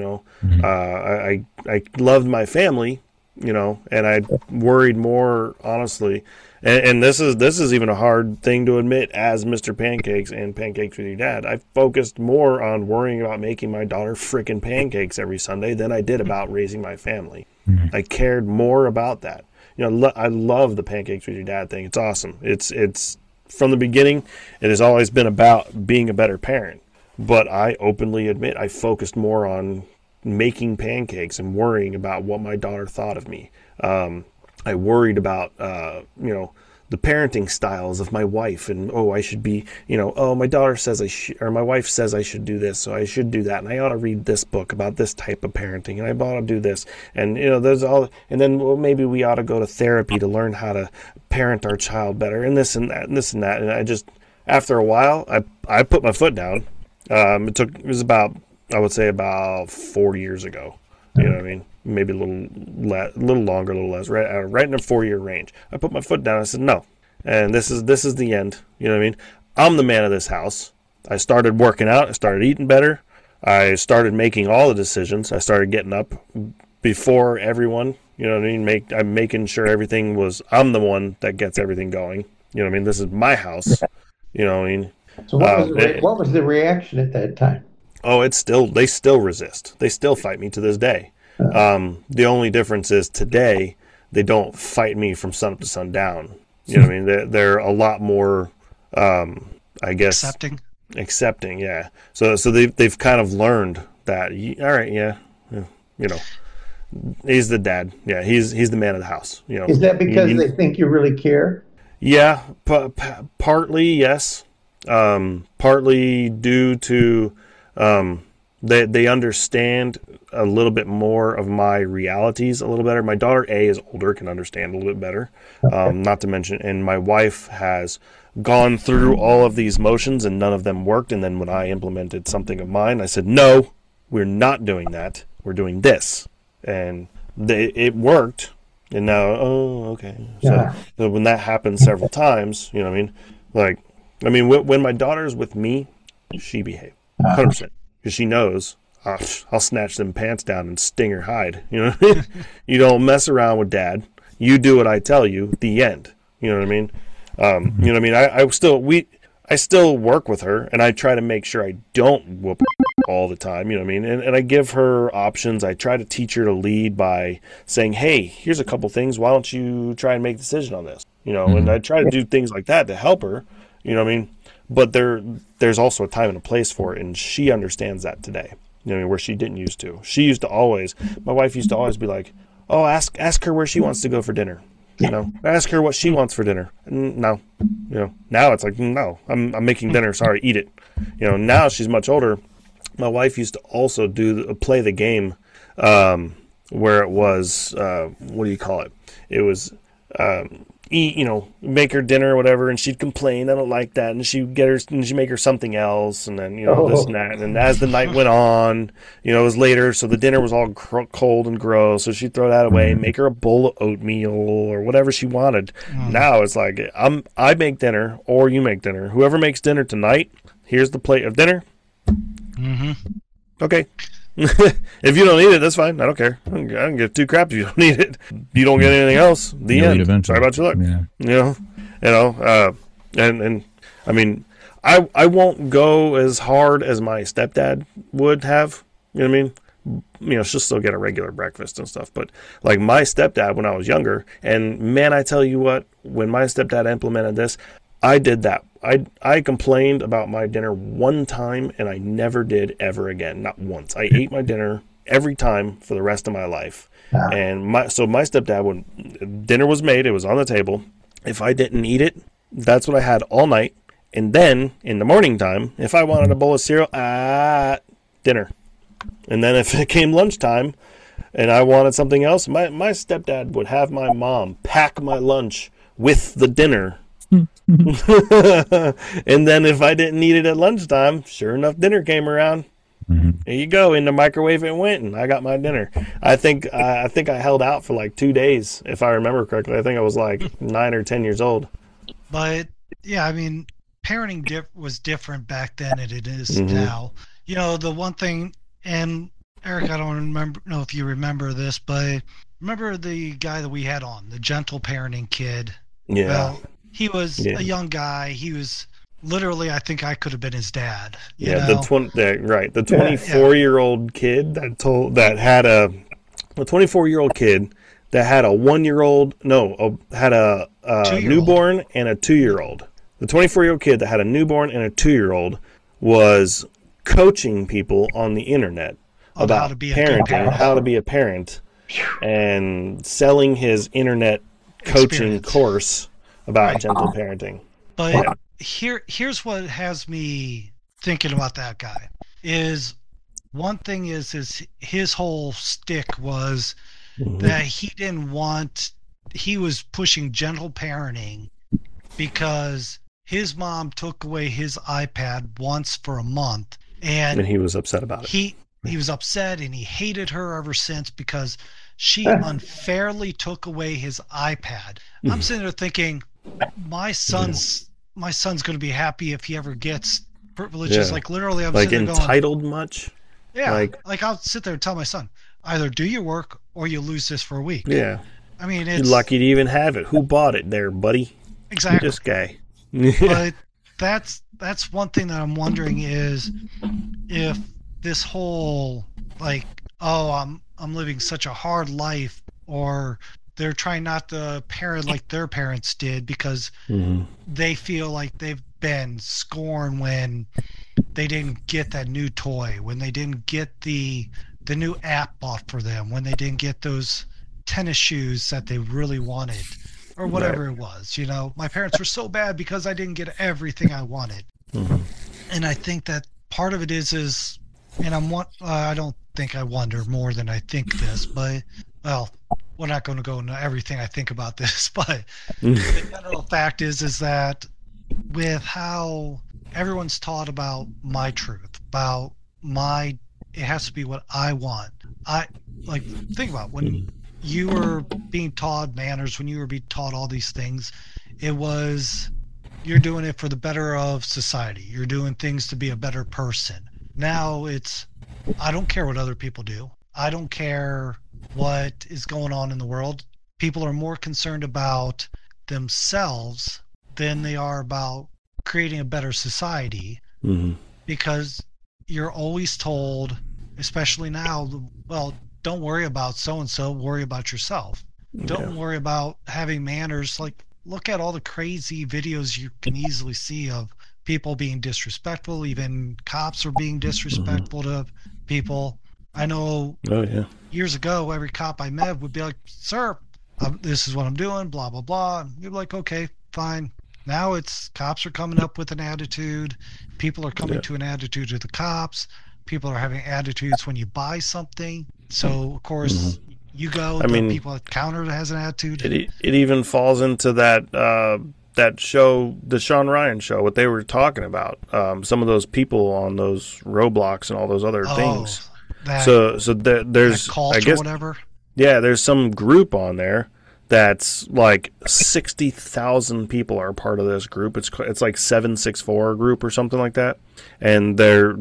I loved my family, and I worried more, honestly. And this is even a hard thing to admit as Mr. Pancakes and Pancakes with Your Dad. I focused more on worrying about making my daughter frickin' pancakes every Sunday than I did about raising my family. I cared more about that. I love the Pancakes with Your Dad thing. It's awesome. It's from the beginning, it has always been about being a better parent. But I openly admit I focused more on making pancakes and worrying about what my daughter thought of me. I worried about, the parenting styles of my wife, and, I should be, my daughter says or my wife says I should do this, so I should do that. And I ought to read this book about this type of parenting, and I ought to do this. And, there's all, and then maybe we ought to go to therapy to learn how to parent our child better, and this and that, and this and that. And I just, after a while, I put my foot down. It was about, I would say about 4 years ago. You know what I mean? Maybe a little longer, a little less, right in a 4-year range. I put my foot down. I said, no. And this is the end. You know what I mean? I'm the man of this house. I started working out. I started eating better. I started making all the decisions. I started getting up before everyone. You know what I mean? I'm making sure everything was, I'm the one that gets everything going. You know what I mean? This is my house. You know what I mean? So what was the reaction at that time? Oh, they still resist. They still fight me to this day. The only difference is today they don't fight me from sun up to sundown. You know what I mean? They're a lot more, I guess, accepting. Yeah. So they've kind of learned that. All right. Yeah. He's the dad. Yeah. He's the man of the house. Is that because they think you really care? Yeah. Partly yes. Partly due to. They understand a little bit more of my realities a little better. My daughter A is older, can understand a little bit better. Not to mention, and my wife has gone through all of these motions and none of them worked. And then when I implemented something of mine, I said, no, we're not doing that. We're doing this. And it worked. And now, okay. So when that happens several times, you know what I mean? When my daughter's with me, she behaves 100%, because she knows I'll snatch them pants down and sting her hide. You know what I mean? You don't mess around with dad. You do what I tell you. The end. You know what I mean? You know what I mean? I still work with her, and I try to make sure I don't whoop all the time. You know what I mean? And I give her options. I try to teach her to lead by saying, hey, here's a couple things. Why don't you try and make a decision on this? And I try to do things like that to help her. You know what I mean? But there's also a time and a place for it, and she understands that today. You know what I mean? Where she didn't used to. My wife used to always be like, oh, ask her where she wants to go for dinner. Ask her what she wants for dinner. No. Now it's like, no, I'm making dinner. Sorry, eat it. Now she's much older. My wife used to also play the game where it was, what do you call it? It was, eat, make her dinner or whatever, and she'd complain, I don't like that, and she'd make her something else, and then this and that, and as the night went on, it was later, so the dinner was all cold and gross, so she'd throw that away, make her a bowl of oatmeal or whatever she wanted. Now it's like, I make dinner or you make dinner. Whoever makes dinner tonight, here's the plate of dinner. Okay. If you don't eat it, that's fine. I don't care. I don't give two craps if you don't eat it. You don't get anything else. The end. Sorry about your luck. Yeah. And I mean, I won't go as hard as my stepdad would have. You know what I mean? she'll still get a regular breakfast and stuff. But like my stepdad when I was younger, and man, I tell you what, when my stepdad implemented this, I did that. I complained about my dinner one time, and I never did ever again. Not once. I ate my dinner every time for the rest of my life. And my stepdad, when dinner was made, it was on the table. If I didn't eat it, that's what I had all night. And then in the morning time, if I wanted a bowl of cereal, dinner. And then if it came lunchtime and I wanted something else, my stepdad would have my mom pack my lunch with the dinner. And then if I didn't eat it at lunchtime, sure enough, dinner came around. There you go. In the microwave it went, and I got my dinner. I think I held out for like 2 days, if I remember correctly. I think I was like 9 or 10 years old. But yeah, I mean, parenting was different back then than it is now. The one thing, and Eric, I don't know if you remember this, but remember the guy that we had on, the gentle parenting kid? Yeah. Well, he was a young guy. He was literally, I think I could have been his dad. The 24-year-old kid that had a 24-year-old kid that had a 1-year-old, had a newborn and a 2-year-old. The 24-year-old kid that had a newborn and a 2-year-old was coaching people on the internet about how to be parenting, how to be a parent, and selling his internet coaching course about gentle parenting. But here's what has me thinking about that guy is one thing is his whole stick was that he was pushing gentle parenting because his mom took away his iPad once for a month, and he was upset about it. He was upset, and he hated her ever since because she unfairly took away his iPad. I'm sitting there thinking, my son's going to be happy if he ever gets privileges. Like literally, I'm like sitting there entitled much. Yeah, like I'll sit there and tell my son, either do your work or you lose this for a week. Yeah, I mean, you're lucky to even have it. Who bought it, there, buddy? Exactly. This guy. But that's one thing that I'm wondering is if this whole like, I'm living such a hard life, or they're trying not to parent like their parents did because they feel like they've been scorned when they didn't get that new toy, when they didn't get the new app bought for them, when they didn't get those tennis shoes that they really wanted, or whatever it was. My parents were so bad because I didn't get everything I wanted. And I think that part of it is, and I don't think I wonder more than I think this, but we're not going to go into everything I think about this, but the general fact is that with how everyone's taught about my truth, about it has to be what I want. Think about when you were being taught manners, when you were being taught all these things, it was, you're doing it for the better of society. You're doing things to be a better person. Now it's, I don't care what other people do. I don't care what is going on in the world. People are more concerned about themselves than they are about creating a better society, because you're always told, especially now, don't worry about so-and-so, worry about yourself. Don't worry about having manners. Like, look at all the crazy videos you can easily see of people being disrespectful. Even cops are being disrespectful to people. I know years ago, every cop I met would be like, sir, this is what I'm doing, blah, blah, blah. And you're like, okay, fine. Now it's cops are coming up with an attitude. People are coming to an attitude to the cops. People are having attitudes when you buy something. So, of course, you go, people at counter has an attitude. It even falls into that show, the Sean Ryan show, what they were talking about. Some of those people on those Roblox and all those other things. So there's cult, I guess, or whatever. Yeah, there's some group on there that's like 60,000 people are part of this group. It's like 764 group or something like that, and they're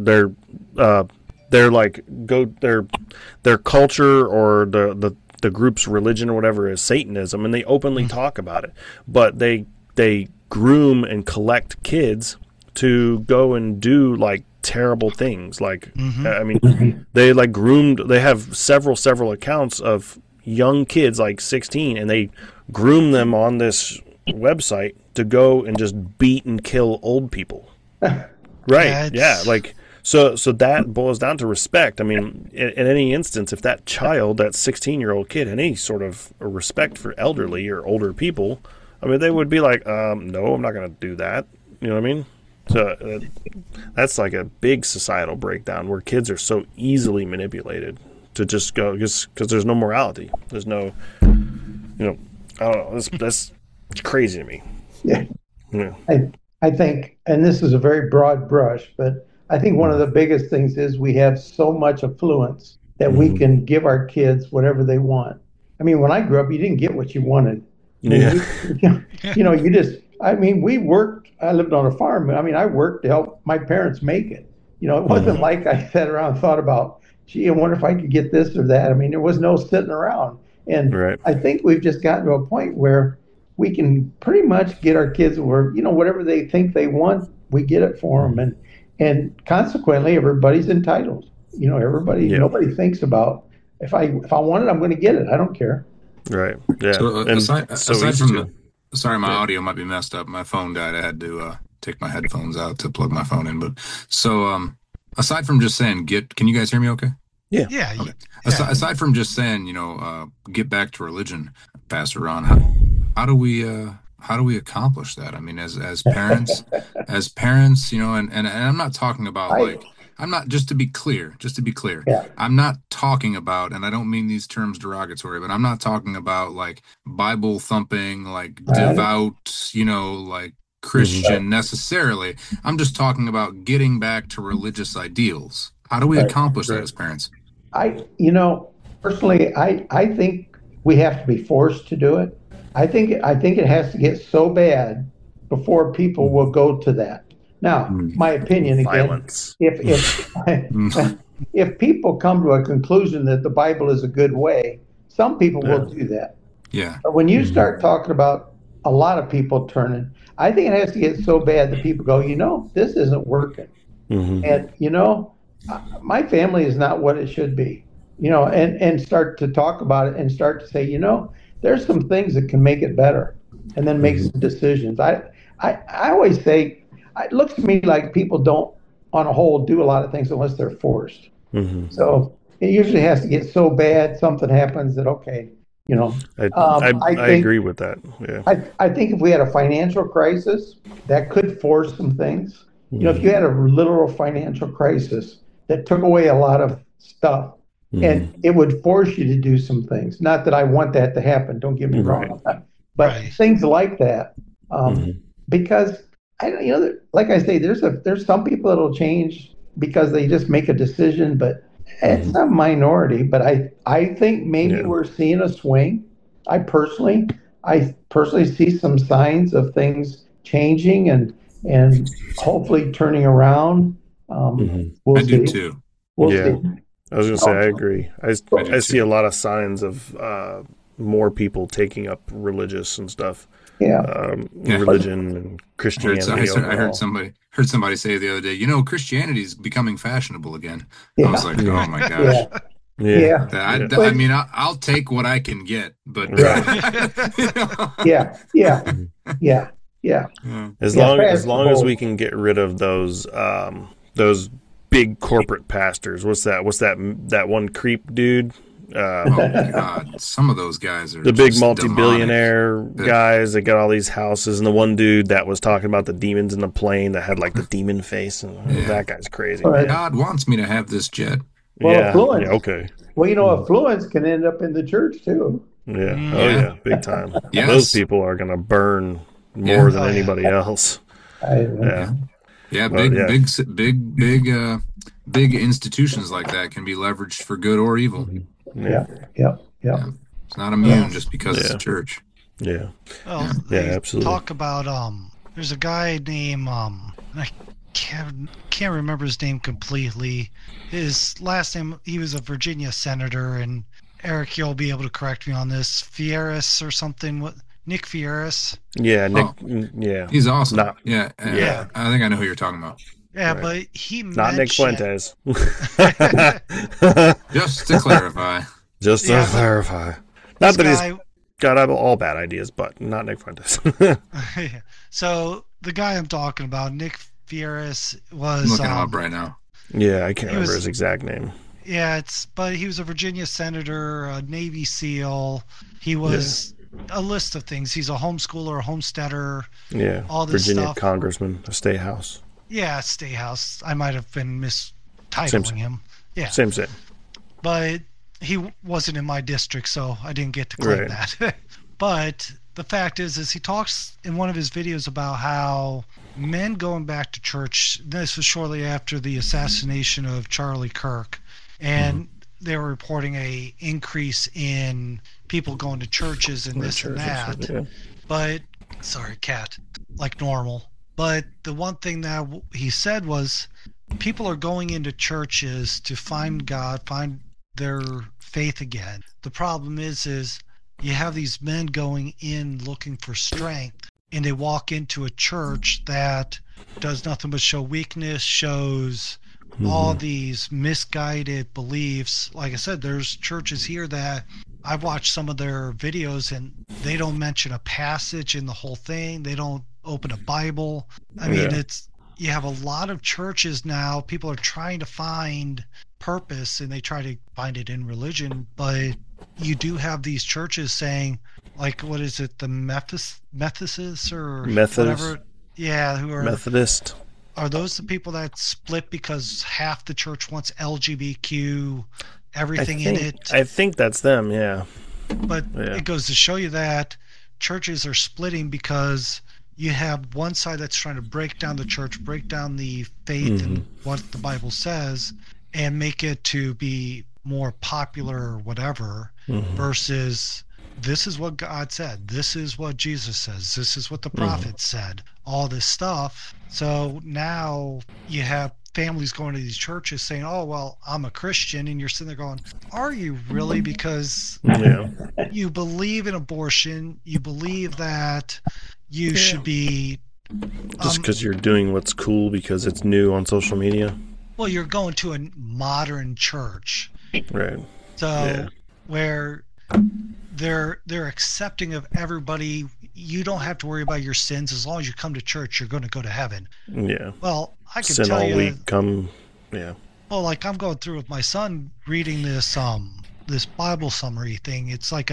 like their culture or the group's religion or whatever is Satanism, and they openly talk about it. But they groom and collect kids to go and do like terrible things. Like, I mean, they like groomed. They have several accounts of young kids, like 16, and they groom them on this website to go and just beat and kill old people. Right? Yeah. Like, so that boils down to respect. I mean, in any instance, if that child, that 16-year-old kid, had any sort of respect for elderly or older people, I mean, they would be like, no, I'm not going to do that. You know what I mean? So that's like a big societal breakdown where kids are so easily manipulated to just go, just because there's no morality. There's no, I don't know. That's crazy to me. Yeah. Yeah. I think, and this is a very broad brush, but I think one of the biggest things is we have so much affluence that we can give our kids whatever they want. I mean, when I grew up, you didn't get what you wanted. Yeah. We worked. I lived on a farm. I mean, I worked to help my parents make it. It wasn't like I sat around and thought about, gee, I wonder if I could get this or that. I mean, there was no sitting around. And I think we've just gotten to a point where we can pretty much get our kids where, whatever they think they want, we get it for them. And consequently, everybody's entitled. Nobody thinks about, if I want it, I'm going to get it. I don't care. Right. Yeah. So, aside from sorry, my audio might be messed up. My phone died. I had to take my headphones out to plug my phone in. But so, aside from just saying can you guys hear me okay? Yeah. Yeah. Okay. Aside from just saying, get back to religion, Pastor Ron, how do we accomplish that? I mean, as parents, and I'm not talking about I'm not, just to be clear, I'm not talking about, and I don't mean these terms derogatory, but I'm not talking about like Bible thumping, like devout, like Christian necessarily. I'm just talking about getting back to religious ideals. How do we accomplish that as parents? Personally, I think we have to be forced to do it. I think it has to get so bad before people will go to that. Now, my opinion again, violence. If people come to a conclusion that the Bible is a good way, some people will do that. Yeah. But when you start talking about a lot of people turning, I think it has to get so bad that people go, this isn't working. And, my family is not what it should be, and start to talk about it and start to say, there's some things that can make it better, and then make some decisions. I always say, it looks to me like people don't, on a whole, do a lot of things unless they're forced. So it usually has to get so bad, something happens that, okay, I agree with that. Yeah. I think if we had a financial crisis, that could force some things. If you had a literal financial crisis that took away a lot of stuff, and it would force you to do some things. Not that I want that to happen, don't get me wrong, but things like that, because like I say, there's some people that'll change because they just make a decision, but it's a minority. But I think maybe we're seeing a swing. I personally see some signs of things changing and hopefully turning around. We'll I see. do too. We'll see. I was going to say, I agree. I see a lot of signs of more people taking up religious and stuff. Religion and Christianity. I heard somebody say the other day, Christianity is becoming fashionable again. I was like, oh my gosh. I mean, I'll take what I can get, but As long as we can get rid of those big corporate pastors. What's that one creep dude? Oh my God! Some of those guys are the big multi-billionaire guys that got all these houses, and the one dude that was talking about the demons in the plane that had like the demon face, and that guy's crazy. God wants me to have this jet. Well, affluence. Yeah, okay. Well, affluence can end up in the church too. Yeah. Oh yeah, big time. Yes. Those people are gonna burn more than anybody else. Big institutions like that can be leveraged for good or evil. Yeah. It's not immune just because it's a church. Well, absolutely. Talk about there's a guy named I can't remember his name completely. His last name, he was a Virginia senator, and Eric, you'll be able to correct me on this. Fieres or something. What? Nick Fieres. Yeah, Nick. Yeah, he's awesome. I think I know who you're talking about. Yeah, right. But he not Nick Fuentes. Just to clarify. Just to clarify. Not that he's got all bad ideas, but not Nick Fuentes. So the guy I'm talking about, Nick Fieres, was I'm looking him up right now. Yeah, I can't remember his exact name. Yeah, but he was a Virginia senator, a Navy SEAL. He was a list of things. He's a homeschooler, a homesteader. Yeah, all this Virginia stuff. congressman, a state house. Yeah, state house. I might have been mistitling him. Yeah, same. But he wasn't in my district, so I didn't get to claim that. But the fact is he talks in one of his videos about how men going back to church. This was shortly after the assassination of Charlie Kirk, and they were reporting a increase in people going to churches and this and that. Yeah. But sorry, cat, like normal. But the one thing that he said was people are going into churches to find God, find their faith again. The problem is you have these men going in looking for strength, and they walk into a church that does nothing but show weakness, shows all these misguided beliefs. Like I said, there's churches here that I've watched some of their videos, and they don't mention a passage in the whole thing. They don't open a Bible. I mean, you have a lot of churches now. People are trying to find purpose, and they try to find it in religion, but you do have these churches saying, like, what is it, the Methodists or whatever? Yeah, who are Methodist. Are those the people that split because half the church wants LGBTQ, everything in it? I think that's them, yeah. But it goes to show you that churches are splitting because you have one side that's trying to break down the church, break down the faith and what the Bible says, and make it to be more popular or whatever, versus this is what God said, this is what Jesus says, this is what the prophet said, all this stuff. So now you have families going to these churches saying, oh, well, I'm a Christian, and you're sitting there going, are you really? Because you believe in abortion, you believe that you should be just because you're doing what's cool because it's new on social media. Well, you're going to a modern church, right? So where they're accepting of everybody. You don't have to worry about your sins as long as you come to church. You're going to go to heaven. Yeah. Well, I can sin tell all you. Week, come. Yeah. Well, like I'm going through with my son reading this Bible summary thing. It's like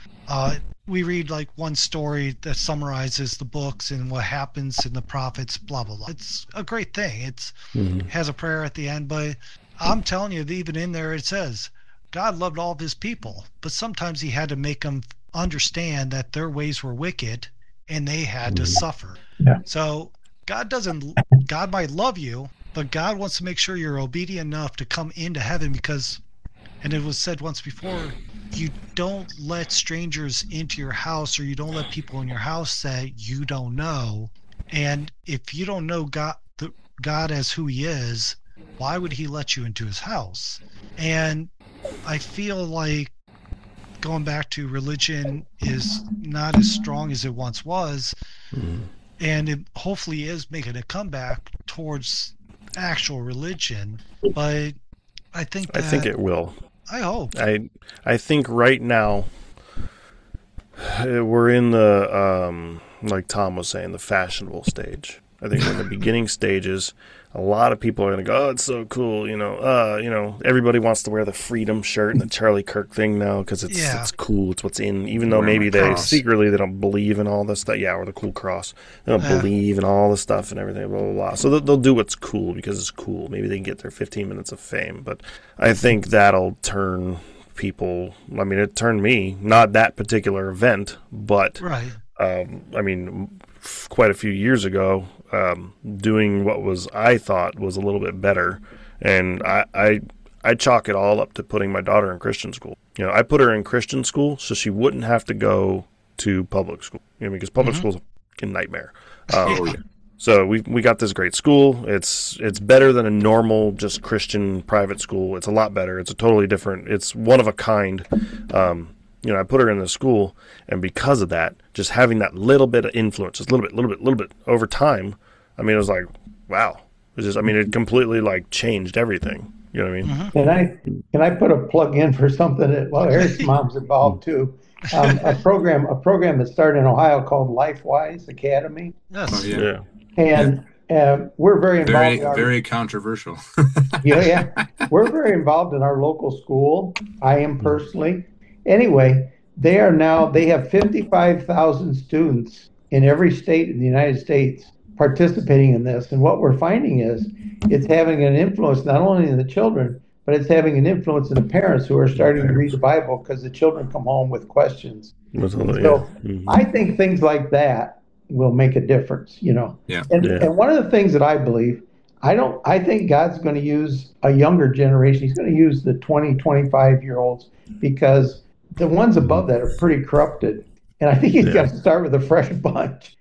we read like one story that summarizes the books and what happens in the prophets, blah blah blah. It's a great thing. It's has a prayer at the end, but I'm telling you, even in there it says God loved all of his people, but sometimes he had to make them understand that their ways were wicked and they had to suffer. Yeah. So God might love you, but God wants to make sure you're obedient enough to come into heaven, because, and it was said once before, you don't let strangers into your house, or you don't let people in your house that you don't know. And if you don't know God as who he is, why would he let you into his house? And I feel like going back to religion is not as strong as it once was. And it hopefully is making a comeback towards actual religion. But I think it will. I hope. I think right now we're in the like Tom was saying, the fashionable stage. I think we're in the beginning stages. A lot of people are going to go, oh, it's so cool, everybody wants to wear the Freedom shirt and the Charlie Kirk thing now because it's cool, it's what's in, even though maybe they don't believe in all this stuff. Yeah, or the cool cross. They don't believe in all the stuff and everything, blah, blah, blah. So they'll do what's cool because it's cool. Maybe they can get their 15 minutes of fame. But I think that'll turn people, I mean, it turned me, not that particular event, but right. I mean, quite a few years ago, doing what I thought was a little bit better, and I chalk it all up to putting my daughter in Christian school. I put her in Christian school so she wouldn't have to go to public school, because public school's a fucking nightmare. So we got this great school. It's better than a normal just Christian private school. It's a lot better. It's a totally different. It's one of a kind. I put her in the school, and because of that, just having that little bit of influence, just a little bit over time, I mean, it was like, wow, It's just, I mean, it completely like changed everything. You know what I mean? Mm-hmm. Can I put a plug in for something that, well, Eric's mom's involved too. A program that started in Ohio called LifeWise Academy. Yes. Oh, yeah. And we're very involved. Very controversial. Yeah. We're very involved in our local school. I am personally. Anyway, they have 55,000 students in every state in the United States participating in this. And what we're finding is it's having an influence not only in the children, but it's having an influence in the parents who are starting to read the Bible because the children come home with questions. I think things like that will make a difference, you know. Yeah. And one of the things that I believe, I think God's going to use a younger generation. He's going to use the 20, 25-year-olds because the ones above that are pretty corrupted. And I think he's got to start with a fresh bunch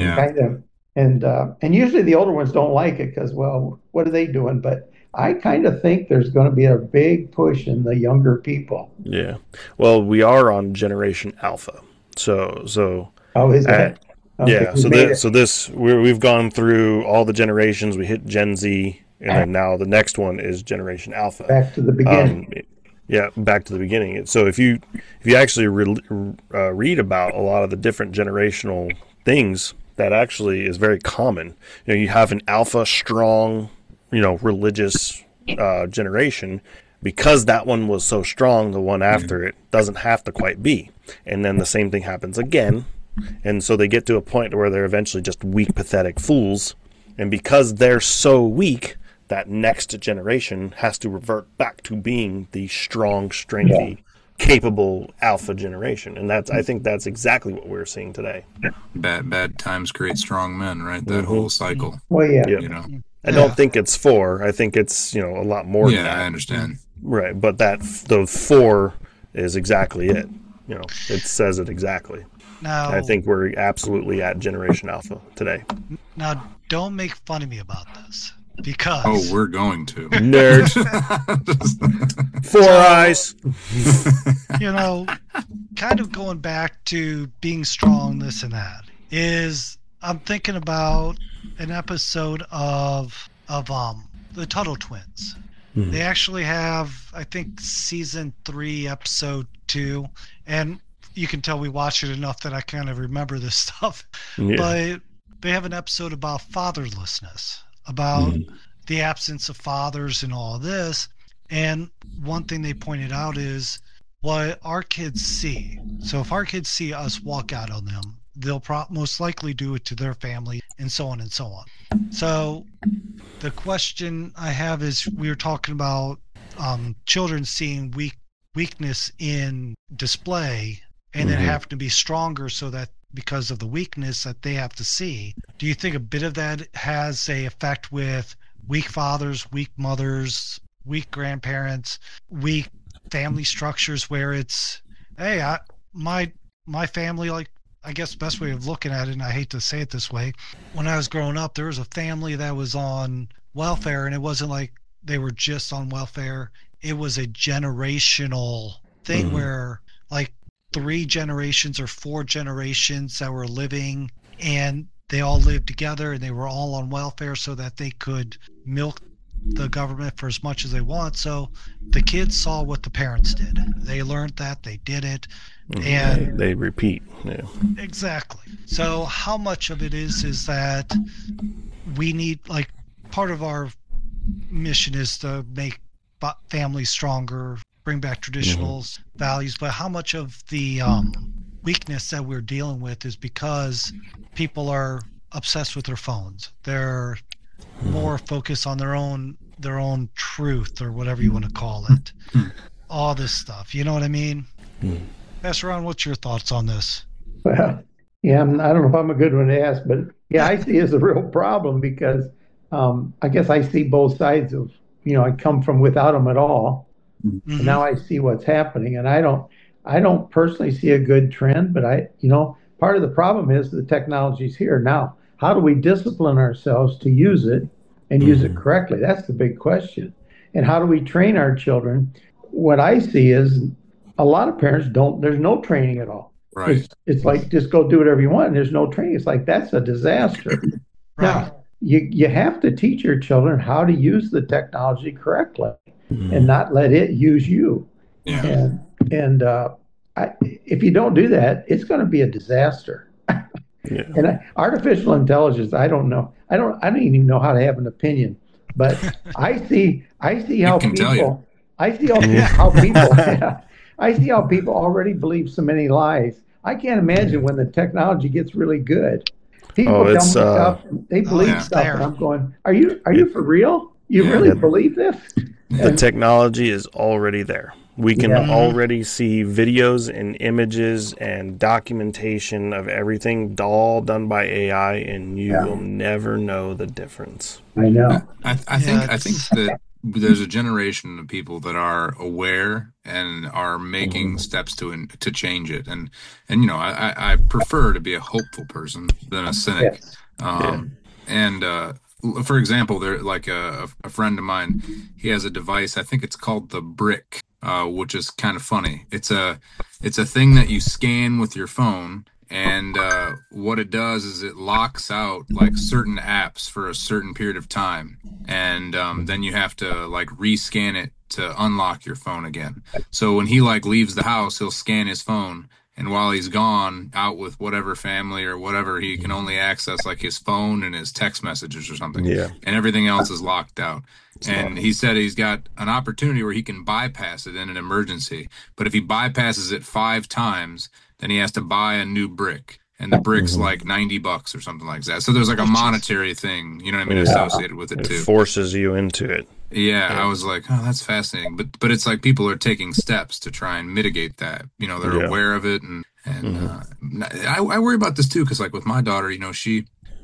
and usually the older ones don't like it because, well, what are they doing? But I kind of think there's going to be a big push in the younger people. Yeah. Well, we are on Generation Alpha. So. Oh, is that? Yeah. We've gone through all the generations. We hit Gen Z, and then now the next one is Generation Alpha. Back to the beginning. Back to the beginning. So if you actually read about a lot of the different generational things, that actually is very common. You know, you have an alpha strong, religious generation, because that one was so strong, the one after it doesn't have to quite be. And then the same thing happens again. And so they get to a point where they're eventually just weak, pathetic fools. And because they're so weak, that next generation has to revert back to being the strong, strengthy, capable alpha generation. And I think that's exactly what we're seeing today. Bad times create strong men, right? That whole cycle. Well, yeah. I don't think it's 4. I think it's, a lot more than that. Yeah, I understand. Right. But the 4 is exactly it. It says it exactly. Now, I think we're absolutely at Generation Alpha today. Now, don't make fun of me about this. Because we're going to. Nerd. 4 eyes. Kind of going back to being strong, this and that, is I'm thinking about an episode of the Tuttle Twins. Mm-hmm. They actually have, I think, season 3, episode 2, and you can tell we watched it enough that I kind of remember this stuff. Yeah. But they have an episode about fatherlessness, about the absence of fathers and all of this. And one thing they pointed out is what our kids see. So if our kids see us walk out on them, they'll most likely do it to their family, and so on and so on. So the question I have is, we were talking about children seeing weakness in display and then having to be stronger so that because of the weakness that they have to see. Do you think a bit of that has a effect with weak fathers, weak mothers, weak grandparents, weak family structures where it's, hey, my family, like, I guess the best way of looking at it, and I hate to say it this way, when I was growing up, there was a family that was on welfare, and it wasn't like they were just on welfare. It was a generational thing where like 3 generations or 4 generations that were living, and they all lived together and they were all on welfare so that they could milk the government for as much as they want. So the kids saw what the parents did. They learned that, they did it, and they repeat. Yeah. Exactly. So how much of it is that we need, like, part of our mission is to make families stronger, bring back traditional values, but how much of the weakness that we're dealing with is because people are obsessed with their phones. They're more focused on their own truth, or whatever you want to call it. All this stuff, you know what I mean? Pastor Ron, what's your thoughts on this? Well, yeah, I don't know if I'm a good one to ask, but yeah, I see it as a real problem because I guess I see both sides of, I come from without them at all. And now I see what's happening, and I don't personally see a good trend, but part of the problem is the technology's here now. How do we discipline ourselves to use it and use it correctly? That's the big question. And how do we train our children? What I see is a lot of parents there's no training at all. Right. It's like, just go do whatever you want, and there's no training. It's like, that's a disaster. Right. you have to teach your children how to use the technology correctly and not let it use you. Yeah. And if you don't do that, it's going to be a disaster. Yeah. And artificial intelligence, I don't know. I don't even know how to have an opinion. But I see how people. I see how people. Yeah, I see how people already believe so many lies. I can't imagine when the technology gets really good. People tell me stuff. They believe stuff, and I'm going, "Are you for real? You really believe this?" The technology is already there. We can already see videos and images and documentation of everything all done by AI, and you will never know the difference. I know. I think that there's a generation of people that are aware and are making steps to change it. And I prefer to be a hopeful person than a cynic. And for example, there like a friend of mine, he has a device. I think it's called the Brick. Which is kind of funny. It's a thing that you scan with your phone, and what it does is it locks out like certain apps for a certain period of time, and then you have to like rescan it to unlock your phone again. So when he like leaves the house, he'll scan his phone, and while he's gone out with whatever family or whatever, he can only access like his phone and his text messages or something. Yeah. And everything else is locked out. And he said he's got an opportunity where he can bypass it in an emergency. But if he bypasses it 5 times, then he has to buy a new brick. And the brick's like $90 or something like that. So there's like a monetary thing, you know what I mean, associated with it too. It forces you into it. Yeah, I was like, oh, that's fascinating. But it's like people are taking steps to try and mitigate that. You know, they're aware of it. And I worry about this too, because like with my daughter, you know, she's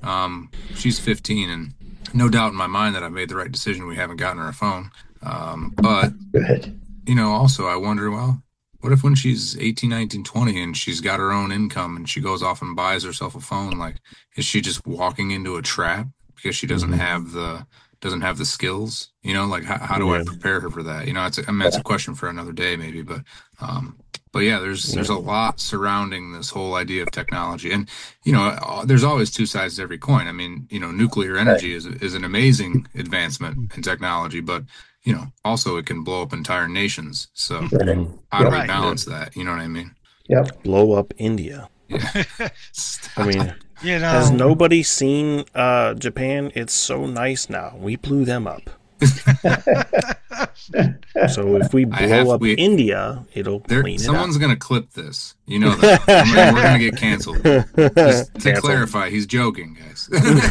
15, and no doubt in my mind that I made the right decision. We haven't gotten her a phone. But, you know, also I wonder, well, what if when she's 18, 19, 20 and she's got her own income and she goes off and buys herself a phone, like, is she just walking into a trap because she doesn't have the skills? You know, like how do I prepare her for that? You know, it's a question for another day maybe, but yeah, there's a lot surrounding this whole idea of technology, and you know, there's always 2 sides to every coin. I mean, you know, nuclear energy is an amazing advancement in technology, but you know, also it can blow up entire nations. So how do we balance that? You know what I mean? Yep. Blow up India. Yeah. I mean, has nobody seen Japan? It's so nice now. We blew them up. So if we blow up India, it'll clean it up. Someone's going to clip this. You know that. We're going to get canceled. Just to clarify, he's joking, guys.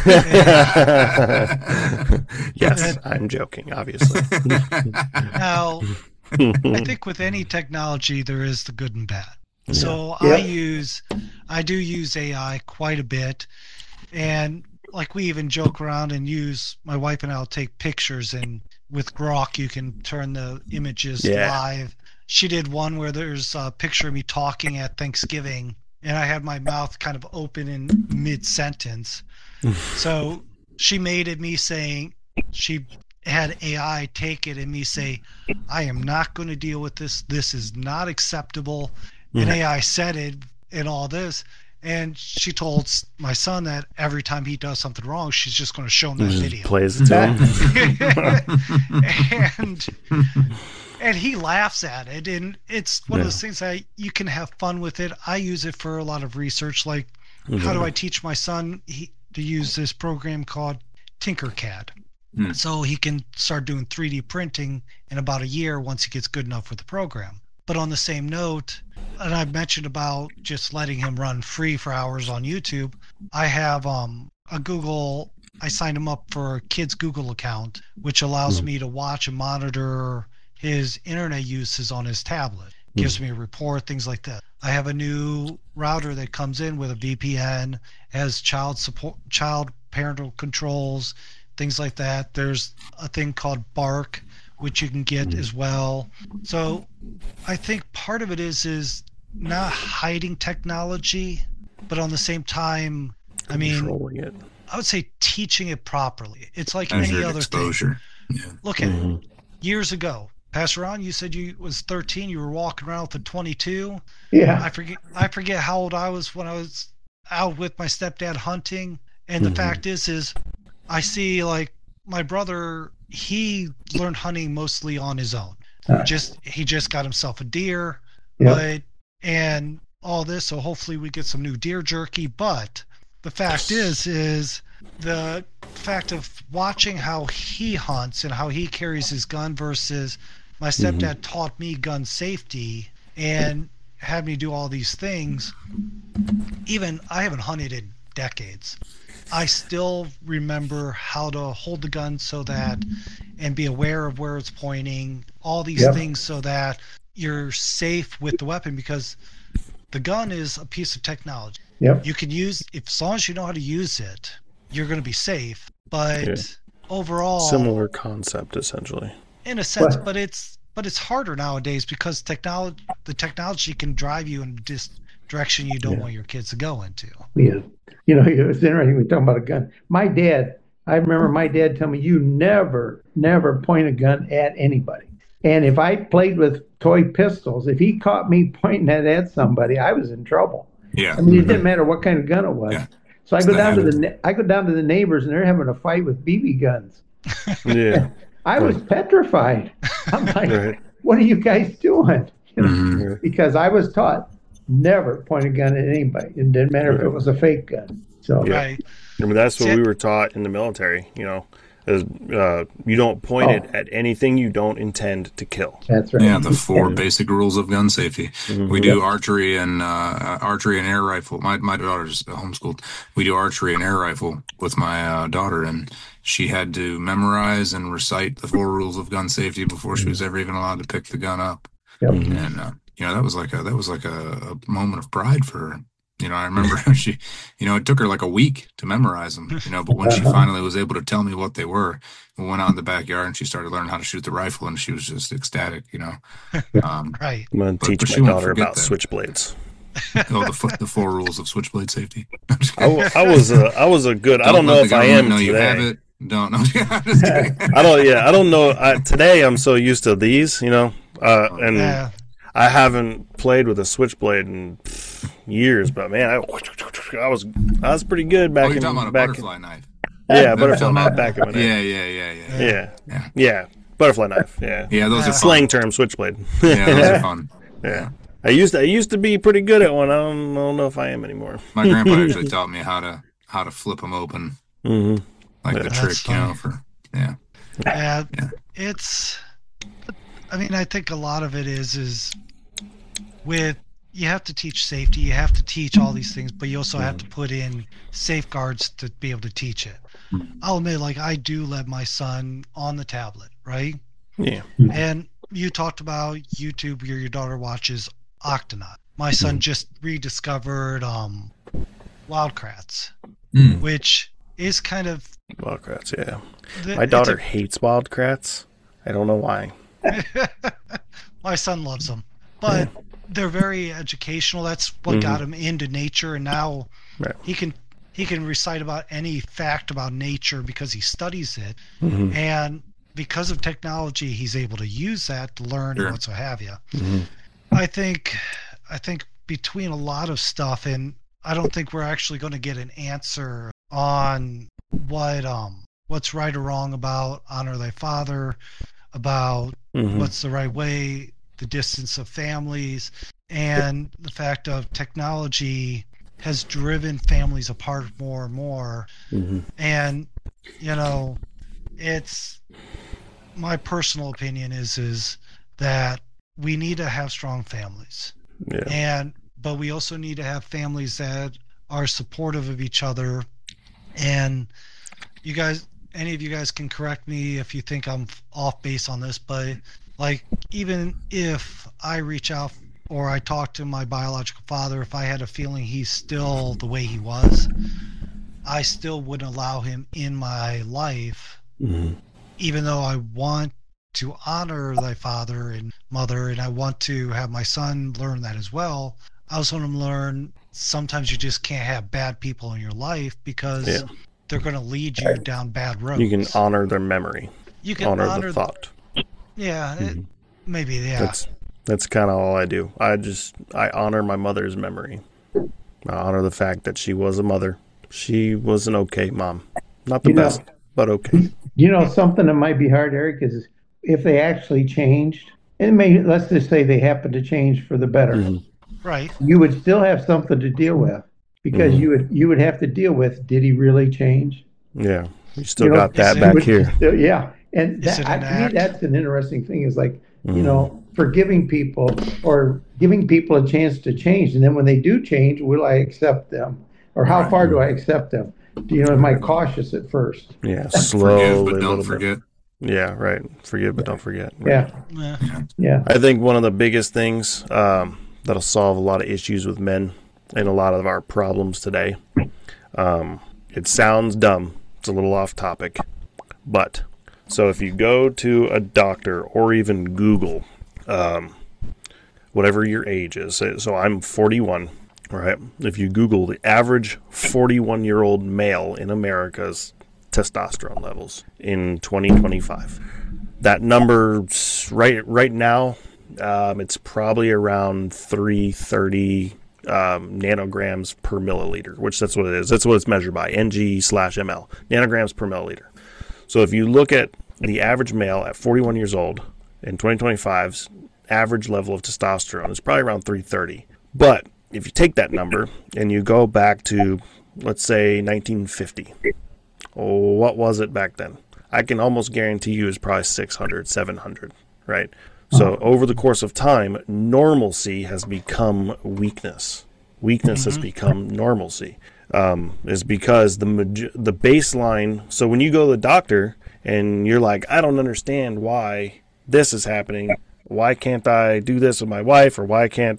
Yes, I'm joking, obviously. Now, I think with any technology, there is the good and bad. So I do use AI quite a bit, and like we even joke around and use, my wife and I'll take pictures, and with Grok you can turn the images live. She did one where there's a picture of me talking at Thanksgiving and I had my mouth kind of open in mid-sentence. So she made it me saying, she had AI take it and me say, I am not going to deal with this. This is not acceptable. And AI said it and all this. And she told my son that every time he does something wrong, she's just going to show him that video. Plays it to him. and he laughs at it. And it's one of those things that you can have fun with it. I use it for a lot of research. Like, how do I teach my son to use this program called Tinkercad? So he can start doing 3D printing in about a year once he gets good enough with the program. But on the same note, and I've mentioned about just letting him run free for hours on YouTube, I have I signed him up for a kid's Google account, which allows me to watch and monitor his internet uses on his tablet. Gives me a report, things like that. I have a new router that comes in with a VPN, has child support, child parental controls, things like that. There's a thing called Bark, which you can get as well. So I think part of it is not hiding technology, but on the same time, I mean, I would say teaching it properly. It's like any other exposure thing. Yeah. Look at it. Years ago, Pastor Ron, you said you was 13. You were walking around with a 22. Yeah. I forget how old I was when I was out with my stepdad hunting. And the fact is I see, like, my brother, he learned hunting mostly on his own. He just got himself a deer, and all this, so hopefully we get some new deer jerky. But the fact is the fact of watching how he hunts and how he carries his gun versus my stepdad taught me gun safety and had me do all these things. Even I haven't hunted in decades. I still remember how to hold the gun so that, and be aware of where it's pointing, all these things so that you're safe with the weapon, because the gun is a piece of technology. You can use, as long as you know how to use it, you're going to be safe. But overall, similar concept essentially. In a sense, but it's harder nowadays because the technology can drive you in direction you don't want your kids to go into. Yeah. It's interesting we're talking about a gun. I remember my dad telling me, you never point a gun at anybody. And if I played with toy pistols, if he caught me pointing it at somebody, I was in trouble. Yeah. I mean, it didn't matter what kind of gun it was. Yeah. So I go down to the neighbors, and they're having a fight with BB guns. Yeah. I was petrified. I'm like, what are you guys doing? Because I was taught never point a gun at anybody. It didn't matter if it was a fake gun. So I mean, that's what we were taught in the military. You don't point it at anything you don't intend to kill. That's right. Yeah, the 4 basic rules of gun safety. We do archery and air rifle. My daughter's homeschooled. We do archery and air rifle with my daughter, and she had to memorize and recite the 4 rules of gun safety before she was ever even allowed to pick the gun up. And that was like a moment of pride for her. I remember she, it took her like a week to memorize them, but when she finally was able to tell me what they were, we went out in the backyard and she started learning how to shoot the rifle, and she was just ecstatic, I'm going to teach my daughter about switchblades. The 4 rules of switchblade safety. I was a good, I don't know if I am today. You have it. Don't know. I don't know. Today I'm so used to these, and I haven't played with a switchblade in years, but man, I was pretty good back in. You're talking about a butterfly knife. Yeah, butterfly knife back in the day. Yeah, butterfly knife. Yeah, those are slang term, switchblade. Yeah, those are fun. Yeah. I used to be pretty good at one. I don't know if I am anymore. My grandpa actually taught me how to flip them open, like the trick, It's. I mean, I think a lot of it is with, you have to teach safety, you have to teach all these things, but you also have to put in safeguards to be able to teach it. I'll admit, like, I do let my son on the tablet, right? Yeah. And you talked about YouTube, your daughter watches Octonaut. My son just rediscovered Wildcrats, which is kind of... Wildcrats, yeah. My daughter hates Wildcrats. I don't know why. My son loves them, but they're very educational. That's what got him into nature, and now he can recite about any fact about nature because he studies it, and because of technology, he's able to use that to learn and what have you. I think between a lot of stuff, and I don't think we're actually going to get an answer on what's right or wrong about honor thy father, about what's the right way, the distance of families, and the fact of technology has driven families apart more and more. And it's my personal opinion is that we need to have strong families, but we also need to have families that are supportive of each other. And you guys, any of you guys can correct me if you think I'm off base on this, but like, even if I reach out or I talk to my biological father, if I had a feeling he's still the way he was, I still wouldn't allow him in my life, even though I want to honor thy father and mother, and I want to have my son learn that as well. I also want him to learn sometimes you just can't have bad people in your life because they're going to lead you down bad roads. You can honor their memory. You can honor the thought. Maybe. That's kind of all I do. I honor my mother's memory. I honor the fact that she was a mother. She was an okay mom. Not the best. but okay. You know, something that might be hard, Eric, is if they actually changed, and let's just say they happen to change for the better. Mm-hmm. Right. You would still have something to deal with because you would have to deal with, did he really change? Yeah. You still got that back here. Yeah. And to me, that's an interesting thing is like, you know, forgiving people or giving people a chance to change. And then when they do change, will I accept them? Or how far do I accept them? You know, am I cautious at first? Yeah, slowly. Forgive, but don't forget. Yeah, right. Forgive, but don't forget. Right. Yeah. I think one of the biggest things that'll solve a lot of issues with men and a lot of our problems today, it sounds dumb. It's a little off topic. But, so if you go to a doctor or even Google, whatever your age is, so I'm 41. Right. If you Google the average 41-year-old male in America's testosterone levels in 2025, that number right now, it's probably around 330 nanograms per milliliter, which that's what it is. That's what it's measured by, ng/ml, nanograms per milliliter. So if you look at the average male at 41 years old in 2025's average level of testosterone, it's probably around 330. But if you take that number and you go back to, let's say, 1950, what was it back then? I can almost guarantee you it's probably 600, 700, right? So over the course of time, normalcy has become weakness. Weakness has become normalcy. Is because the baseline, so when you go to the doctor and you're like, I don't understand why this is happening. Why can't I do this with my wife? Or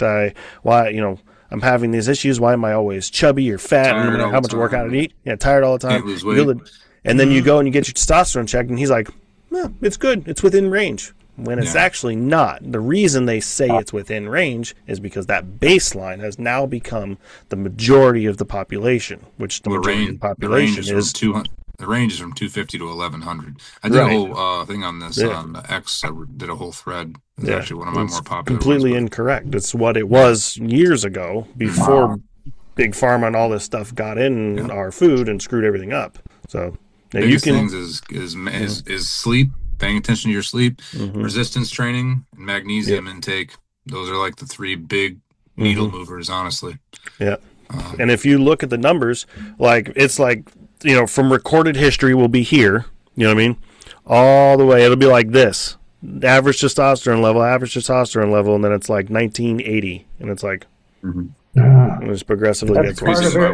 I'm having these issues. Why am I always chubby or fat? No matter how much I work out and eat. Yeah, tired all the time. Can't lose weight. And then you go and you get your testosterone checked, and he's like, it's good. It's within range. When it's actually not. The reason they say it's within range is because that baseline has now become the majority of the population, which the majority of the population is 200. The range is from 250 to 1100. I did a whole thing on this on X. I did a whole thread. It's actually one of my more popular. Completely incorrect. It's what it was years ago before Big Pharma and all this stuff got in our food and screwed everything up. So biggest things is sleep, paying attention to your sleep, resistance training, and magnesium intake. Those are like the three big needle movers, honestly. Yeah. And if you look at the numbers, like it's like, from recorded history will be here, you know what I mean? All the way, it'll be like this. Average testosterone level, and then it's like 1980, and it's like, it just progressively gets increases by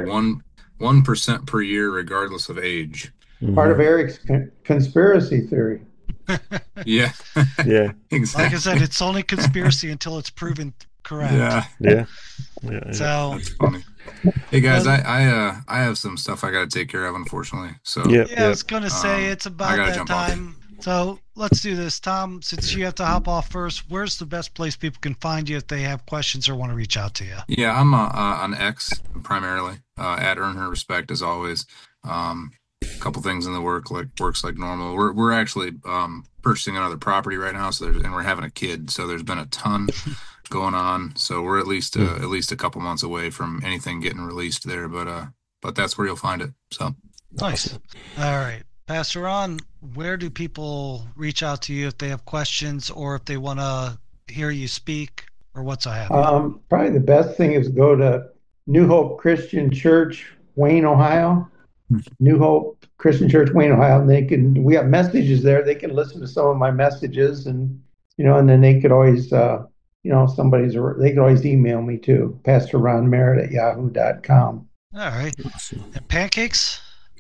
1% per year, regardless of age. Part of Eric's conspiracy theory. Yeah. Exactly. Like I said, it's only conspiracy until it's proven correct. Yeah. So that's funny. Hey guys, I have some stuff I got to take care of, unfortunately. So I was gonna say it's about that time. So let's do this, Tom. Since you have to hop off first, where's the best place people can find you if they have questions or want to reach out to you? Yeah, I'm on X primarily at Earn Her Respect as always. A couple things in the works like normal. We're actually purchasing another property right now, and we're having a kid, so there's been a ton going on. So we're at least a couple months away from anything getting released there, but that's where you'll find it. So nice. All right, Pastor Ron, where do people reach out to you if they have questions or if they want to hear you speak or what's happening? Probably the best thing is go to New Hope Christian Church, Wayne, Ohio. New Hope Christian Church, Wayne, Ohio. And we have messages there. They can listen to some of my messages, and and then they could always, they could always email me too, PastorRonMerritt@yahoo.com. All right. And pancakes?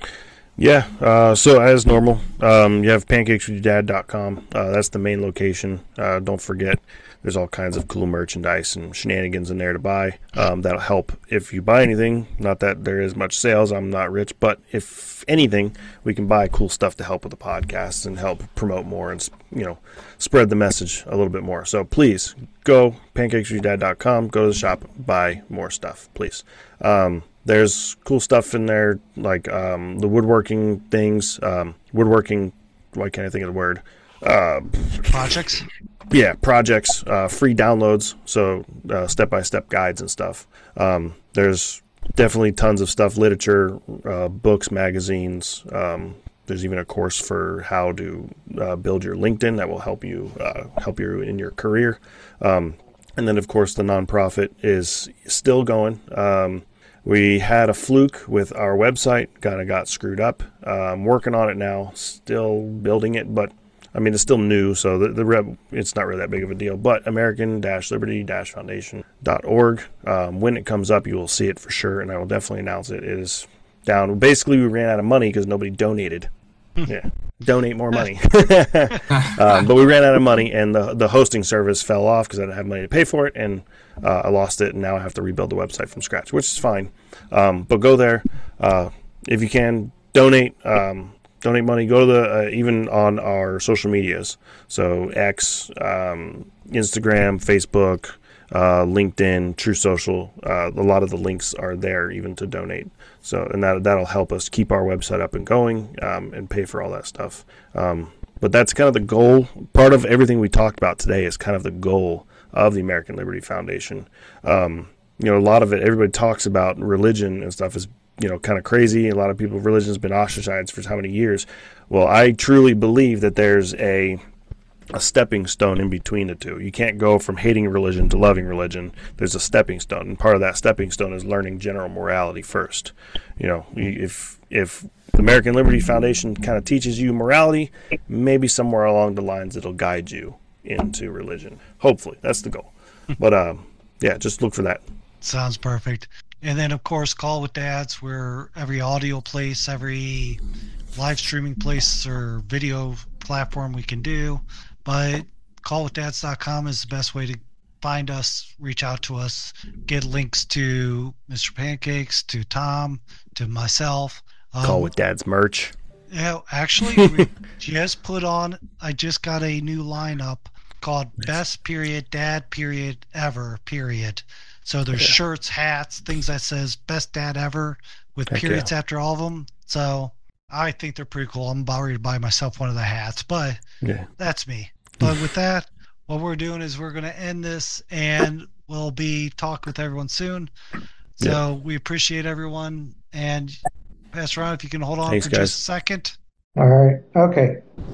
Yeah. So as normal, you have pancakeswithyourdad.com. That's the main location. Don't forget, there's all kinds of cool merchandise and shenanigans in there to buy. That'll help if you buy anything. Not that there is much sales. I'm not rich, but if anything, we can buy cool stuff to help with the podcast and help promote more and, spread the message a little bit more. So please go pancakeswithyourdad.com, go to the shop, buy more stuff, please. There's cool stuff in there, like the woodworking things, why can't I think of the word? Projects? Yeah, projects, free downloads, so step-by-step guides and stuff. There's definitely tons of stuff, literature, books, magazines, There's even a course for how to build your LinkedIn that will help you in your career. And then, of course, the nonprofit is still going. We had a fluke with our website, kind of got screwed up. I'm working on it now, still building it, but I mean, it's still new, so it's not really that big of a deal. But American-Liberty-Foundation.org. When it comes up, you will see it for sure, and I will definitely announce it. It is down. Basically, we ran out of money because nobody donated. Yeah, donate more money. But we ran out of money, and the hosting service fell off because I didn't have money to pay for it, and I lost it, and now I have to rebuild the website from scratch, which is fine. But go there if you can. Donate money. Go to the even on our social medias. So X, Instagram, Facebook, LinkedIn, True Social. A lot of the links are there even to donate. So and that'll help us keep our website up and going and pay for all that stuff. But that's kind of the goal. Part of everything we talked about today is kind of the goal of the American Liberty Foundation. A lot of it, everybody talks about religion and stuff is kind of crazy. A lot of people, religion has been ostracized for how many years? Well, I truly believe that there's a stepping stone in between the two. You can't go from hating religion to loving religion. There's a stepping stone, and part of that stepping stone is learning general morality first. If the American Liberty Foundation kind of teaches you morality, maybe somewhere along the lines it'll guide you into religion. Hopefully, that's the goal. But just look for that. Sounds perfect. And then, of course, Call with Dads, where every audio place, every live streaming place or video platform we can do. But callwithdads.com is the best way to find us, reach out to us, get links to Mr. Pancakes, to Tom, to myself. Call with Dads merch. Yeah, actually, we just I just got a new lineup called Best Period Dad Period Ever Period. So there's shirts, hats, things that says Best Dad Ever with periods after all of them. So I think they're pretty cool. I'm about ready to buy myself one of the hats, but that's me. But with that, what we're doing is we're going to end this, and we'll be talking with everyone soon. So we appreciate everyone. And Pastor Ron, if you can hold on for just a second. All right. Okay.